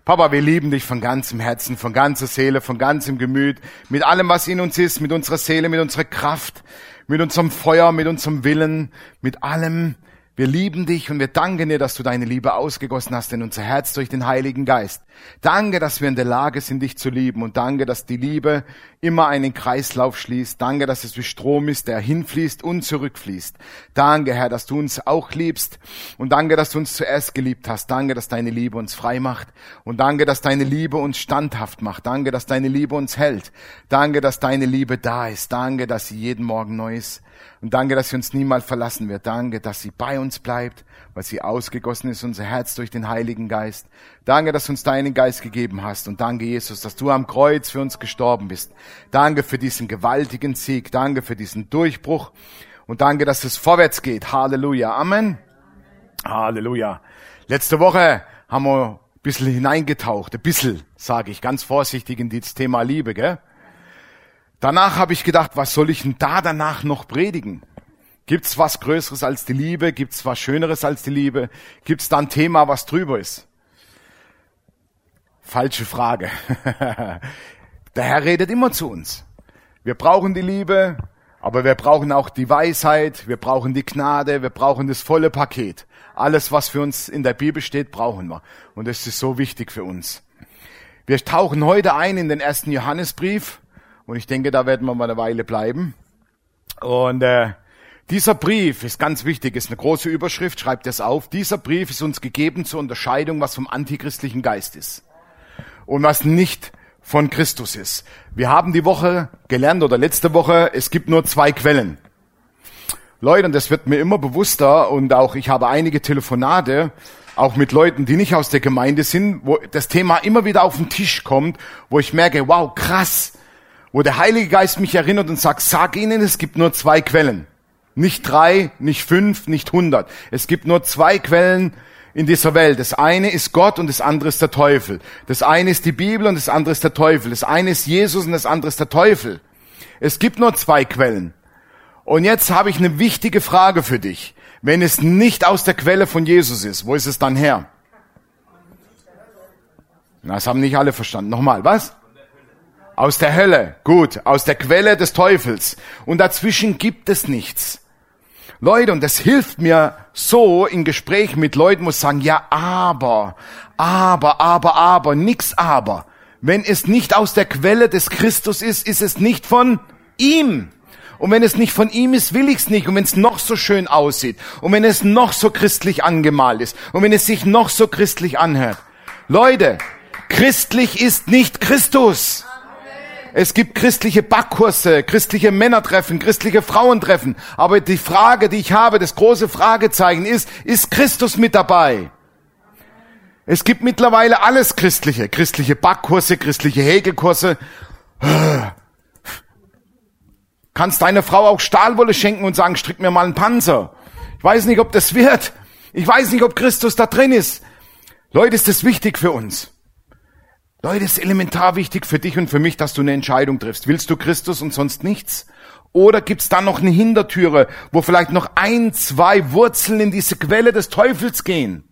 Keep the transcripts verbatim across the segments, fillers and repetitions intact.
Papa, wir lieben dich von ganzem Herzen, von ganzer Seele, von ganzem Gemüt, mit allem, was in uns ist, mit unserer Seele, mit unserer Kraft, mit unserem Feuer, mit unserem Willen, mit allem. Wir lieben dich und wir danken dir, dass du deine Liebe ausgegossen hast in unser Herz durch den Heiligen Geist. Danke, dass wir in der Lage sind, dich zu lieben, und danke, dass die Liebe immer einen Kreislauf schließt. Danke, dass es wie Strom ist, der hinfließt und zurückfließt. Danke, Herr, dass du uns auch liebst, und danke, dass du uns zuerst geliebt hast. Danke, dass deine Liebe uns frei macht, und danke, dass deine Liebe uns standhaft macht. Danke, dass deine Liebe uns hält. Danke, dass deine Liebe da ist. Danke, dass sie jeden Morgen neu ist. Und danke, dass sie uns niemals verlassen wird. Danke, dass sie bei uns bleibt, weil sie ausgegossen ist, unser Herz durch den Heiligen Geist. Danke, dass du uns deinen Geist gegeben hast. Und danke, Jesus, dass du am Kreuz für uns gestorben bist. Danke für diesen gewaltigen Sieg. Danke für diesen Durchbruch. Und danke, dass es vorwärts geht. Halleluja. Amen. Halleluja. Letzte Woche haben wir ein bisschen hineingetaucht. Ein bisschen, sage ich ganz vorsichtig, in das Thema Liebe, gell? Danach habe ich gedacht, was soll ich denn da danach noch predigen? Gibt's was Größeres als die Liebe? Gibt's was Schöneres als die Liebe? Gibt's da ein Thema, was drüber ist? Falsche Frage. Der Herr redet immer zu uns. Wir brauchen die Liebe, aber wir brauchen auch die Weisheit, wir brauchen die Gnade, wir brauchen das volle Paket. Alles, was für uns in der Bibel steht, brauchen wir. Und das ist so wichtig für uns. Wir tauchen heute ein in den ersten Johannesbrief. Und ich denke, da werden wir mal eine Weile bleiben. Und äh, dieser Brief ist ganz wichtig, ist eine große Überschrift, schreibt das auf. Dieser Brief ist uns gegeben zur Unterscheidung, was vom antichristlichen Geist ist und was nicht von Christus ist. Wir haben die Woche gelernt, oder letzte Woche, es gibt nur zwei Quellen. Leute, und das wird mir immer bewusster, und auch ich habe einige Telefonate, auch mit Leuten, die nicht aus der Gemeinde sind, wo das Thema immer wieder auf den Tisch kommt, wo ich merke, wow, krass, wo der Heilige Geist mich erinnert und sagt, sag ihnen, es gibt nur zwei Quellen. Nicht drei, nicht fünf, nicht hundert. Es gibt nur zwei Quellen in dieser Welt. Das eine ist Gott und das andere ist der Teufel. Das eine ist die Bibel und das andere ist der Teufel. Das eine ist Jesus und das andere ist der Teufel. Es gibt nur zwei Quellen. Und jetzt habe ich eine wichtige Frage für dich. Wenn es nicht aus der Quelle von Jesus ist, wo ist es dann her? Na, das haben nicht alle verstanden. Nochmal, was? Aus der Hölle, gut, aus der Quelle des Teufels. Und dazwischen gibt es nichts. Leute, und das hilft mir so in Gesprächen mit Leuten, muss sagen, ja, aber, aber, aber, aber, nix aber. Wenn es nicht aus der Quelle des Christus ist, ist es nicht von ihm. Und wenn es nicht von ihm ist, will ich es nicht. Und wenn es noch so schön aussieht, und wenn es noch so christlich angemalt ist, und wenn es sich noch so christlich anhört. Leute, christlich ist nicht Christus. Es gibt christliche Backkurse, christliche Männertreffen, christliche Frauentreffen. Aber die Frage, die ich habe, das große Fragezeichen ist, ist Christus mit dabei? Es gibt mittlerweile alles Christliche. Christliche Backkurse, christliche Häkelkurse. Kannst deiner Frau auch Stahlwolle schenken und sagen, strick mir mal einen Panzer. Ich weiß nicht, ob das wird. Ich weiß nicht, ob Christus da drin ist. Leute, ist das wichtig für uns? Leute, es ist elementar wichtig für dich und für mich, dass du eine Entscheidung triffst. Willst du Christus und sonst nichts? Oder gibt's da noch eine Hintertüre, wo vielleicht noch ein, zwei Wurzeln in diese Quelle des Teufels gehen?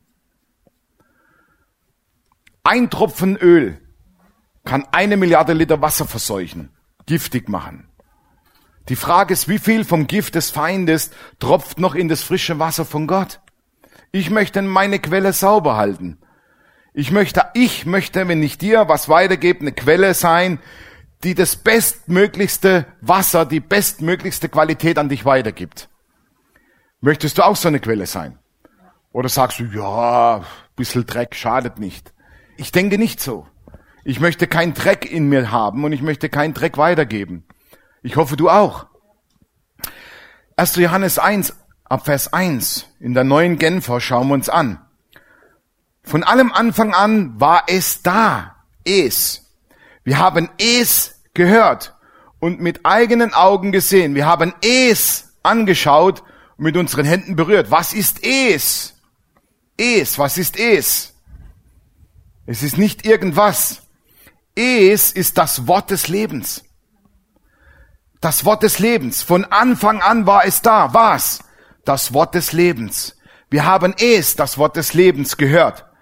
Ein Tropfen Öl kann eine Milliarde Liter Wasser verseuchen, giftig machen. Die Frage ist, wie viel vom Gift des Feindes tropft noch in das frische Wasser von Gott? Ich möchte meine Quelle sauber halten. Ich möchte, ich möchte, wenn ich dir was weitergebe, eine Quelle sein, die das bestmöglichste Wasser, die bestmöglichste Qualität an dich weitergibt. Möchtest du auch so eine Quelle sein? Oder sagst du, ja, ein bisschen Dreck schadet nicht. Ich denke nicht so. Ich möchte keinen Dreck in mir haben und ich möchte keinen Dreck weitergeben. Ich hoffe, du auch. erster Johannes eins, ab Vers eins, in der neuen Genfer schauen wir uns an. Von allem Anfang an war es da, es. Wir haben es gehört und mit eigenen Augen gesehen. Wir haben es angeschaut und mit unseren Händen berührt. Was ist es? Es, was ist es? Es ist nicht irgendwas. Es ist das Wort des Lebens. Das Wort des Lebens. Von Anfang an war es da. Was? Das Wort des Lebens. Wir haben es, das Wort des Lebens, gehört.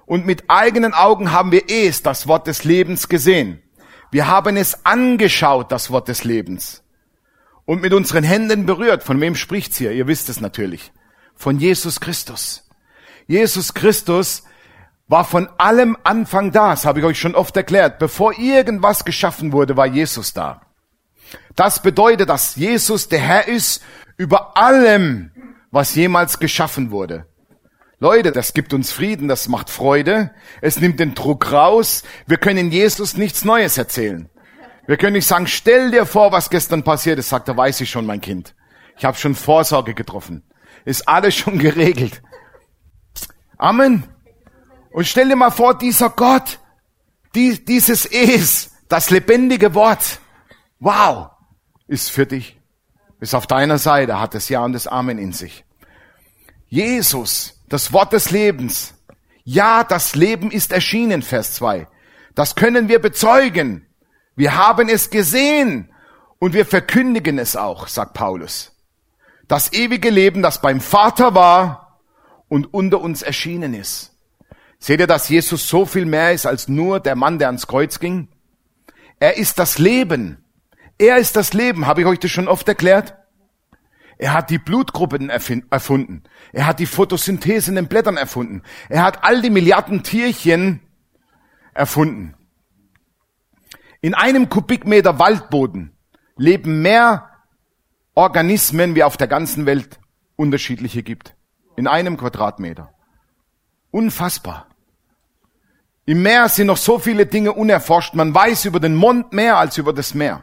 Und mit eigenen Augen haben wir es, das Wort des Lebens, gesehen. Wir haben es angeschaut, das Wort des Lebens. Und mit unseren Händen berührt. Von wem spricht's hier? Ihr wisst es natürlich. Von Jesus Christus. Jesus Christus war von allem Anfang da. Das habe ich euch schon oft erklärt. Bevor irgendwas geschaffen wurde, war Jesus da. Das bedeutet, dass Jesus der Herr ist über allem, was jemals geschaffen wurde. Leute, das gibt uns Frieden, das macht Freude. Es nimmt den Druck raus. Wir können Jesus nichts Neues erzählen. Wir können nicht sagen, stell dir vor, was gestern passiert ist. Sagt er, weiß ich schon, mein Kind. Ich habe schon Vorsorge getroffen. Ist alles schon geregelt. Amen. Und stell dir mal vor, dieser Gott, die, dieses Es, das lebendige Wort, wow, ist für dich, ist auf deiner Seite, hat das Ja und das Amen in sich. Jesus, das Wort des Lebens. Ja, das Leben ist erschienen, Vers zwei. Das können wir bezeugen. Wir haben es gesehen und wir verkündigen es auch, sagt Paulus. Das ewige Leben, das beim Vater war und unter uns erschienen ist. Seht ihr, dass Jesus so viel mehr ist als nur der Mann, der ans Kreuz ging? Er ist das Leben. Er ist das Leben. Habe ich euch das schon oft erklärt? Er hat die Blutgruppen erfunden. Er hat die Photosynthese in den Blättern erfunden. Er hat all die Milliarden Tierchen erfunden. In einem Kubikmeter Waldboden leben mehr Organismen, wie auf der ganzen Welt unterschiedliche gibt. In einem Quadratmeter. Unfassbar. Im Meer sind noch so viele Dinge unerforscht. Man weiß über den Mond mehr als über das Meer.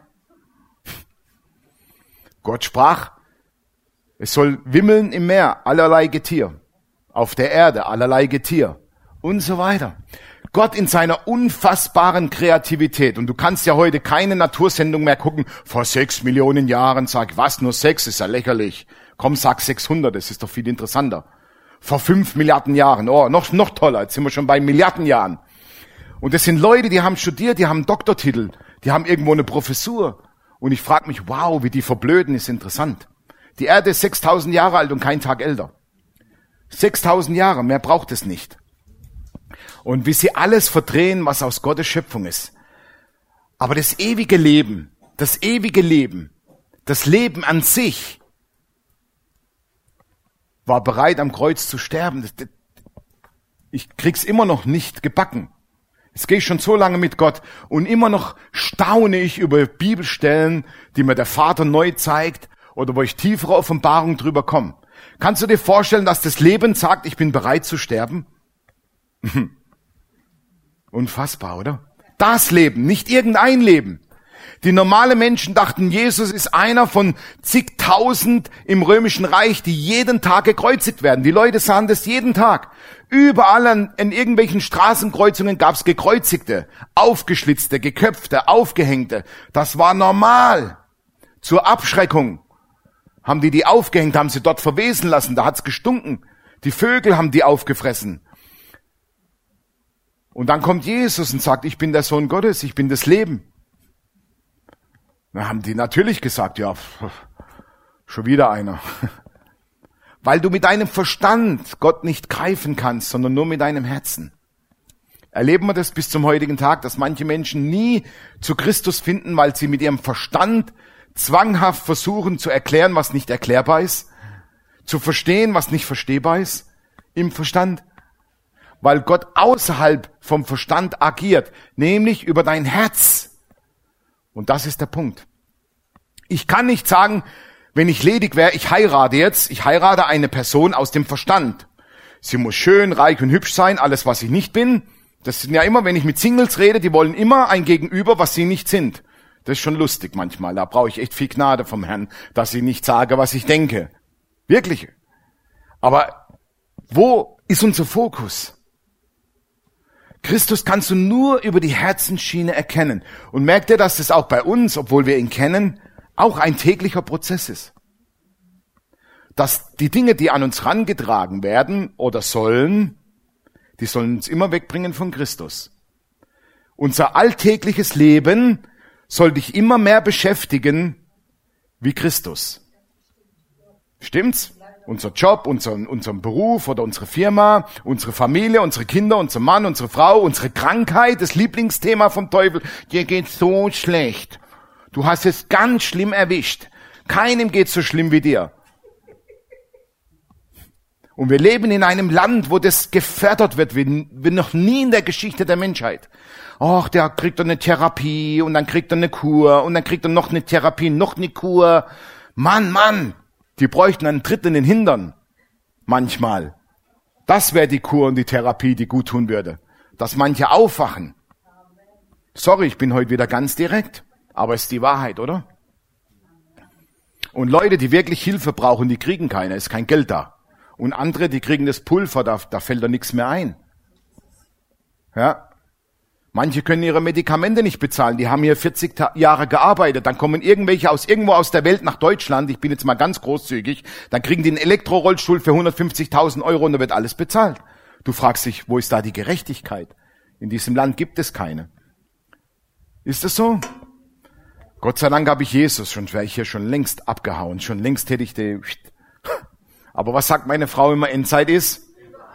Gott sprach, es soll wimmeln im Meer, allerlei Getier. Auf der Erde, allerlei Getier. Und so weiter. Gott in seiner unfassbaren Kreativität. Und du kannst ja heute keine Natursendung mehr gucken. Vor sechs Millionen Jahren, sag, was, nur sechs, ist ja lächerlich. Komm, sag sechshundert, das ist doch viel interessanter. Vor fünf Milliarden Jahren, oh, noch, noch toller, jetzt sind wir schon bei Milliarden Jahren. Und das sind Leute, die haben studiert, die haben einen Doktortitel, die haben irgendwo eine Professur. Und ich frage mich, wow, wie die verblöden, ist interessant. Die Erde ist sechstausend Jahre alt und kein Tag älter. sechstausend Jahre, mehr braucht es nicht. Und wie sie alles verdrehen, was aus Gottes Schöpfung ist. Aber das ewige Leben, das ewige Leben, das Leben an sich, war bereit, am Kreuz zu sterben. Ich krieg's immer noch nicht gebacken. Jetzt gehe ich schon so lange mit Gott und immer noch staune ich über Bibelstellen, die mir der Vater neu zeigt oder wo ich tiefere Offenbarung drüber komme. Kannst du dir vorstellen, dass das Leben sagt, ich bin bereit zu sterben? Unfassbar, oder? Das Leben, nicht irgendein Leben. Die normalen Menschen dachten, Jesus ist einer von zigtausend im Römischen Reich, die jeden Tag gekreuzigt werden. Die Leute sahen das jeden Tag. Überall an, in irgendwelchen Straßenkreuzungen gab es Gekreuzigte, Aufgeschlitzte, Geköpfte, Aufgehängte. Das war normal. Zur Abschreckung haben die die aufgehängt, haben sie dort verwesen lassen. Da hat's gestunken. Die Vögel haben die aufgefressen. Und dann kommt Jesus und sagt, ich bin der Sohn Gottes, ich bin das Leben. Dann haben die natürlich gesagt, ja, schon wieder einer. Weil du mit deinem Verstand Gott nicht greifen kannst, sondern nur mit deinem Herzen. Erleben wir das bis zum heutigen Tag, dass manche Menschen nie zu Christus finden, weil sie mit ihrem Verstand zwanghaft versuchen zu erklären, was nicht erklärbar ist, zu verstehen, was nicht verstehbar ist, im Verstand. Weil Gott außerhalb vom Verstand agiert, nämlich über dein Herz. Und das ist der Punkt. Ich kann nicht sagen, wenn ich ledig wäre, ich heirate jetzt, ich heirate eine Person aus dem Verstand. Sie muss schön, reich und hübsch sein, alles was ich nicht bin. Das sind ja immer, wenn ich mit Singles rede, die wollen immer ein Gegenüber, was sie nicht sind. Das ist schon lustig manchmal, da brauche ich echt viel Gnade vom Herrn, dass ich nicht sage, was ich denke. Wirklich. Aber wo ist unser Fokus? Christus kannst du nur über die Herzensschiene erkennen. Und merkt ihr, dass das auch bei uns, obwohl wir ihn kennen, auch ein täglicher Prozess ist. Dass die Dinge, die an uns rangetragen werden oder sollen, die sollen uns immer wegbringen von Christus. Unser alltägliches Leben soll dich immer mehr beschäftigen wie Christus. Stimmt's? Unser Job, unseren, unseren Beruf oder unsere Firma, unsere Familie, unsere Kinder, unser Mann, unsere Frau, unsere Krankheit, das Lieblingsthema vom Teufel. Dir geht's so schlecht. Du hast es ganz schlimm erwischt. Keinem geht's so schlimm wie dir. Und wir leben in einem Land, wo das gefördert wird, wie, wie noch nie in der Geschichte der Menschheit. Ach, der kriegt dann eine Therapie und dann kriegt er eine Kur und dann kriegt er noch eine Therapie, noch eine Kur. Mann, Mann, die bräuchten einen Tritt in den Hintern. Manchmal. Das wäre die Kur und die Therapie, die gut tun würde. Dass manche aufwachen. Sorry, ich bin heute wieder ganz direkt, aber es ist die Wahrheit, oder? Und Leute, die wirklich Hilfe brauchen, die kriegen keine, ist kein Geld da. Und andere, die kriegen das Pulver, da, da fällt da nichts mehr ein. Ja. Manche können ihre Medikamente nicht bezahlen, die haben hier vierzig Jahre gearbeitet, dann kommen irgendwelche aus irgendwo aus der Welt nach Deutschland, ich bin jetzt mal ganz großzügig, dann kriegen die einen Elektrorollstuhl für hundertfünfzigtausend Euro und da wird alles bezahlt. Du fragst dich, wo ist da die Gerechtigkeit? In diesem Land gibt es keine. Ist es so? Gott sei Dank habe ich Jesus, schon wäre ich hier schon längst abgehauen, schon längst hätte ich die... Aber was sagt meine Frau immer, Endzeit ist?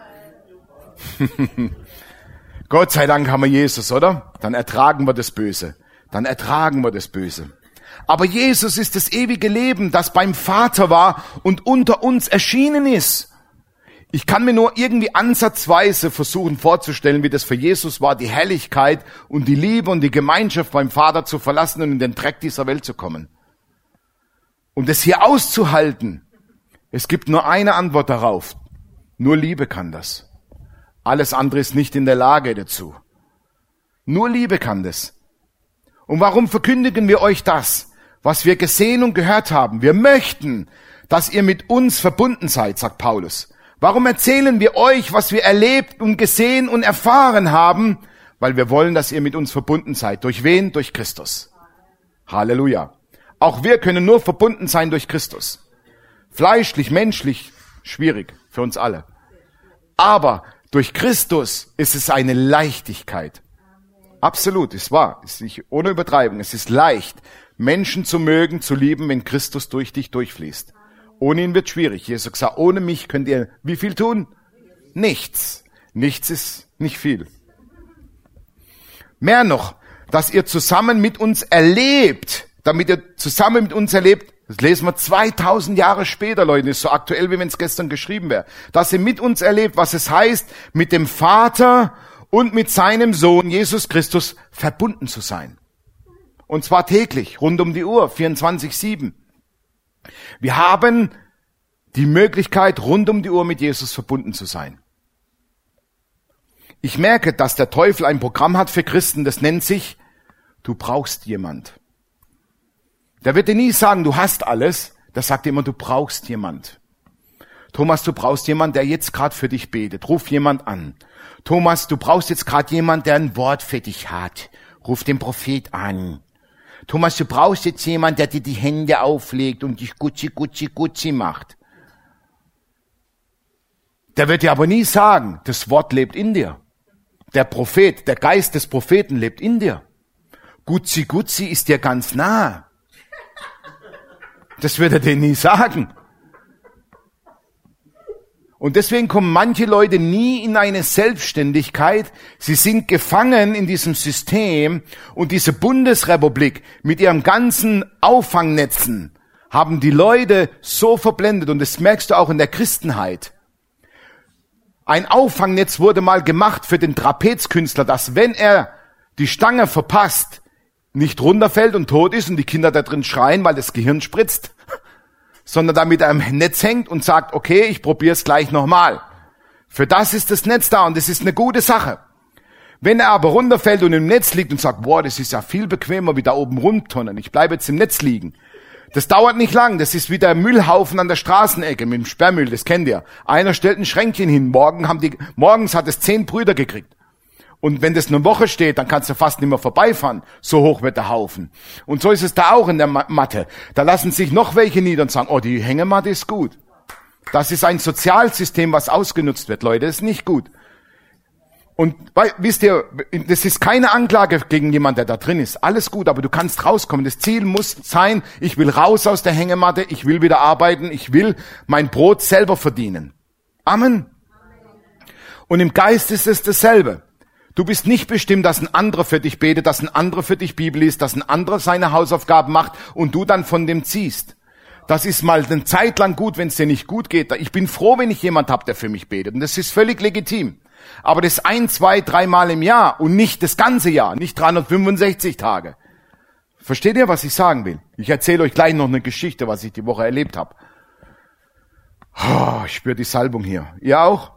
Gott sei Dank haben wir Jesus, oder? Dann ertragen wir das Böse. Dann ertragen wir das Böse. Aber Jesus ist das ewige Leben, das beim Vater war und unter uns erschienen ist. Ich kann mir nur irgendwie ansatzweise versuchen vorzustellen, wie das für Jesus war, die Herrlichkeit und die Liebe und die Gemeinschaft beim Vater zu verlassen und in den Dreck dieser Welt zu kommen. Und das hier auszuhalten. Es gibt nur eine Antwort darauf. Nur Liebe kann das. Alles andere ist nicht in der Lage dazu. Nur Liebe kann das. Und warum verkündigen wir euch das, was wir gesehen und gehört haben? Wir möchten, dass ihr mit uns verbunden seid, sagt Paulus. Warum erzählen wir euch, was wir erlebt und gesehen und erfahren haben? Weil wir wollen, dass ihr mit uns verbunden seid. Durch wen? Durch Christus. Halleluja. Auch wir können nur verbunden sein durch Christus. Fleischlich, menschlich, schwierig für uns alle. Aber durch Christus ist es eine Leichtigkeit. Absolut, ist wahr, ist nicht ohne Übertreibung. Es ist leicht, Menschen zu mögen, zu lieben, wenn Christus durch dich durchfließt. Ohne ihn wird schwierig. Jesus sagt, ohne mich könnt ihr wie viel tun? Nichts. Nichts ist nicht viel. Mehr noch, dass ihr zusammen mit uns erlebt, damit ihr zusammen mit uns erlebt, das lesen wir zweitausend Jahre später, Leute, ist so aktuell, wie wenn es gestern geschrieben wäre. Dass ihr mit uns erlebt, was es heißt, mit dem Vater und mit seinem Sohn Jesus Christus verbunden zu sein. Und zwar täglich, rund um die Uhr, vierundzwanzig sieben. Wir haben die Möglichkeit, rund um die Uhr mit Jesus verbunden zu sein. Ich merke, dass der Teufel ein Programm hat für Christen, das nennt sich, du brauchst jemand. Der wird dir nie sagen, du hast alles. Der sagt dir immer, du brauchst jemand. Thomas, du brauchst jemand, der jetzt gerade für dich betet. Ruf jemand an. Thomas, du brauchst jetzt gerade jemand, der ein Wort für dich hat. Ruf den Prophet an. Thomas, du brauchst jetzt jemand, der dir die Hände auflegt und dich Gucci, Gucci, Gucci macht. Der wird dir aber nie sagen, das Wort lebt in dir. Der Prophet, der Geist des Propheten lebt in dir. Gucci, Gucci ist dir ganz nah. Das wird er dir nie sagen. Und deswegen kommen manche Leute nie in eine Selbstständigkeit. Sie sind gefangen in diesem System. Und diese Bundesrepublik mit ihrem ganzen Auffangnetzen haben die Leute so verblendet. Und das merkst du auch in der Christenheit. Ein Auffangnetz wurde mal gemacht für den Trapezkünstler, dass wenn er die Stange verpasst, nicht runterfällt und tot ist und die Kinder da drin schreien, weil das Gehirn spritzt, sondern damit er im Netz hängt und sagt, okay, ich probiere es gleich nochmal. Für das ist das Netz da und das ist eine gute Sache. Wenn er aber runterfällt und im Netz liegt und sagt, boah, das ist ja viel bequemer wie da oben rumtonnen, ich bleibe jetzt im Netz liegen. Das dauert nicht lang, das ist wie der Müllhaufen an der Straßenecke mit dem Sperrmüll, das kennt ihr. Einer stellt ein Schränkchen hin, morgen haben die, morgens hat es zehn Brüder gekriegt. Und wenn das eine Woche steht, dann kannst du fast nicht mehr vorbeifahren. So hoch wird der Haufen. Und so ist es da auch in der Matte. Da lassen sich noch welche nieder und sagen, oh, die Hängematte ist gut. Das ist ein Sozialsystem, was ausgenutzt wird, Leute. Das ist nicht gut. Und weil, wisst ihr, das ist keine Anklage gegen jemanden, der da drin ist. Alles gut, aber du kannst rauskommen. Das Ziel muss sein, ich will raus aus der Hängematte, ich will wieder arbeiten, ich will mein Brot selber verdienen. Amen. Und im Geist ist es dasselbe. Du bist nicht bestimmt, dass ein anderer für dich betet, dass ein anderer für dich Bibel liest, dass ein anderer seine Hausaufgaben macht und du dann von dem ziehst. Das ist mal eine Zeit lang gut, wenn es dir nicht gut geht. Ich bin froh, wenn ich jemand habe, der für mich betet. Und das ist völlig legitim. Aber das ein, zwei, dreimal im Jahr und nicht das ganze Jahr, nicht dreihundertfünfundsechzig Tage. Versteht ihr, was ich sagen will? Ich erzähle euch gleich noch eine Geschichte, was ich die Woche erlebt habe. Oh, ich spüre die Salbung hier. Ihr auch?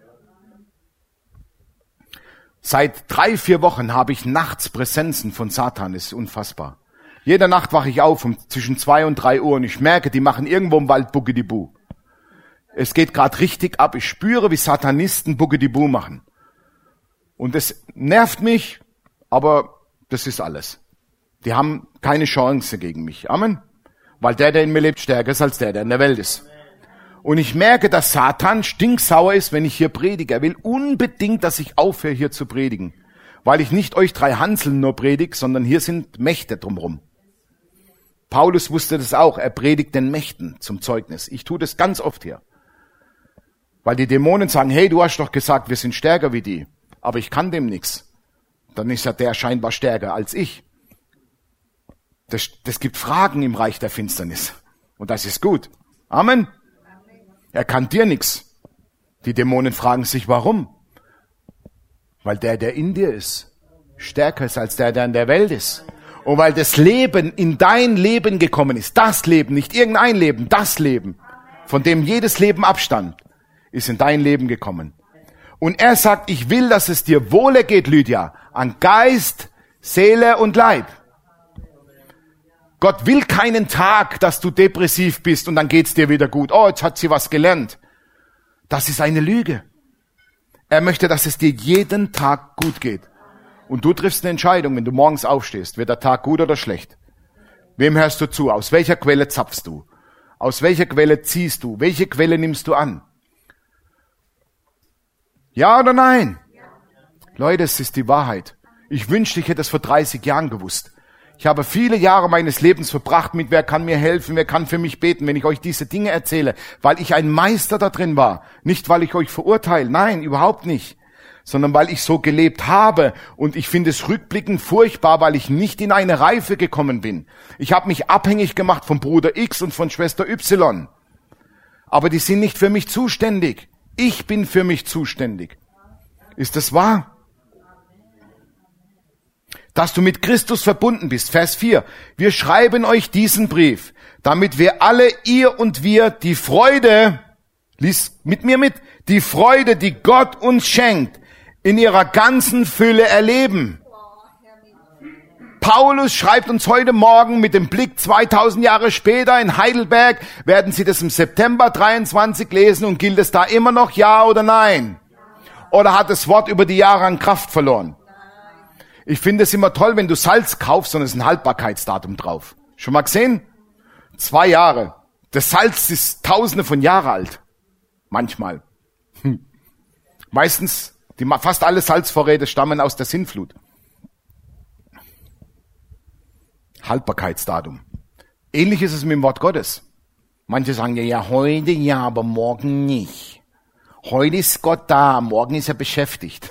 Seit drei, vier Wochen habe ich nachts Präsenzen von Satan. Das ist unfassbar. Jede Nacht wache ich auf um zwischen zwei und drei Uhr und ich merke, die machen irgendwo im Wald Buggedibu. Es geht gerade richtig ab. Ich spüre, wie Satanisten Buggedibu machen. Und das nervt mich, aber das ist alles. Die haben keine Chance gegen mich. Amen. Weil der, der in mir lebt, stärker ist als der, der in der Welt ist. Und ich merke, dass Satan stinksauer ist, wenn ich hier predige. Er will unbedingt, dass ich aufhöre, hier zu predigen. Weil ich nicht euch drei Hanseln nur predige, sondern hier sind Mächte drumherum. Paulus wusste das auch. Er predigt den Mächten zum Zeugnis. Ich tue das ganz oft hier. Weil die Dämonen sagen, hey, du hast doch gesagt, wir sind stärker wie die. Aber ich kann dem nichts. Dann ist ja der scheinbar stärker als ich. Das, das gibt Fragen im Reich der Finsternis. Und das ist gut. Amen. Er kann dir nichts. Die Dämonen fragen sich, warum? Weil der, der in dir ist, stärker ist als der, der in der Welt ist. Und weil das Leben in dein Leben gekommen ist. Das Leben, nicht irgendein Leben, das Leben, von dem jedes Leben abstand, ist in dein Leben gekommen. Und er sagt, ich will, dass es dir wohle geht, Lydia, an Geist, Seele und Leib. Gott will keinen Tag, dass du depressiv bist und dann geht's dir wieder gut. Oh, jetzt hat sie was gelernt. Das ist eine Lüge. Er möchte, dass es dir jeden Tag gut geht. Und du triffst eine Entscheidung, wenn du morgens aufstehst. Wird der Tag gut oder schlecht? Wem hörst du zu? Aus welcher Quelle zapfst du? Aus welcher Quelle ziehst du? Welche Quelle nimmst du an? Ja oder nein? Ja. Leute, es ist die Wahrheit. Ich wünschte, ich hätte es vor dreißig Jahren gewusst. Ich habe viele Jahre meines Lebens verbracht mit, wer kann mir helfen, wer kann für mich beten, wenn ich euch diese Dinge erzähle, weil ich ein Meister da drin war. Nicht, weil ich euch verurteile, nein, überhaupt nicht. Sondern weil ich so gelebt habe und ich finde es rückblickend furchtbar, weil ich nicht in eine Reife gekommen bin. Ich habe mich abhängig gemacht von Bruder X und von Schwester Y. Aber die sind nicht für mich zuständig. Ich bin für mich zuständig. Ist das wahr? Dass du mit Christus verbunden bist. Vers vier. Wir schreiben euch diesen Brief, damit wir alle, ihr und wir, die Freude, lies mit mir mit, die Freude, die Gott uns schenkt, in ihrer ganzen Fülle erleben. Paulus schreibt uns heute Morgen mit dem Blick zweitausend Jahre später in Heidelberg, werden Sie das im September dreiundzwanzig lesen und gilt es da immer noch ja oder nein? Oder hat das Wort über die Jahre an Kraft verloren? Ich finde es immer toll, wenn du Salz kaufst und es ist ein Haltbarkeitsdatum drauf. Schon mal gesehen? Zwei Jahre. Das Salz ist tausende von Jahren alt. Manchmal. Hm. Meistens, die, fast alle Salzvorräte stammen aus der Sintflut. Haltbarkeitsdatum. Ähnlich ist es mit dem Wort Gottes. Manche sagen ja, ja, heute ja, aber morgen nicht. Heute ist Gott da, morgen ist er beschäftigt.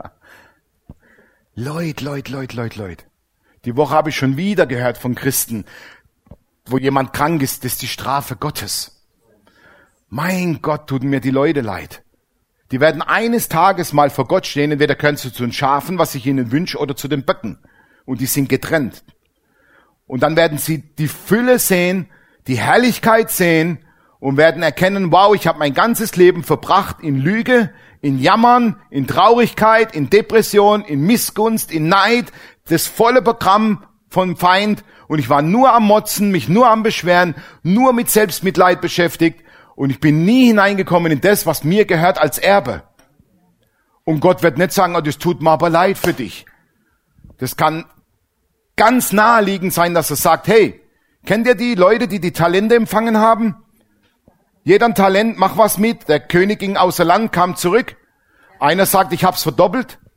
Leute, Leute, Leute, Leute, Leute. Die Woche habe ich schon wieder gehört von Christen, wo jemand krank ist, das ist die Strafe Gottes. Mein Gott, tun mir die Leute leid. Die werden eines Tages mal vor Gott stehen, entweder können sie zu den Schafen, was ich ihnen wünsche, oder zu den Böcken. Und die sind getrennt. Und dann werden sie die Fülle sehen, die Herrlichkeit sehen und werden erkennen, wow, ich habe mein ganzes Leben verbracht in Lüge, in Jammern, in Traurigkeit, in Depression, in Missgunst, in Neid, das volle Programm vom Feind. Und ich war nur am Motzen, mich nur am Beschweren, nur mit Selbstmitleid beschäftigt. Und ich bin nie hineingekommen in das, was mir gehört als Erbe. Und Gott wird nicht sagen, oh, das tut mir aber leid für dich. Das kann ganz naheliegend sein, dass er sagt, hey, kennt ihr die Leute, die die Talente empfangen haben? Jeder ein Talent, mach was mit. Der König ging außer Land, kam zurück. Einer sagt, ich hab's verdoppelt.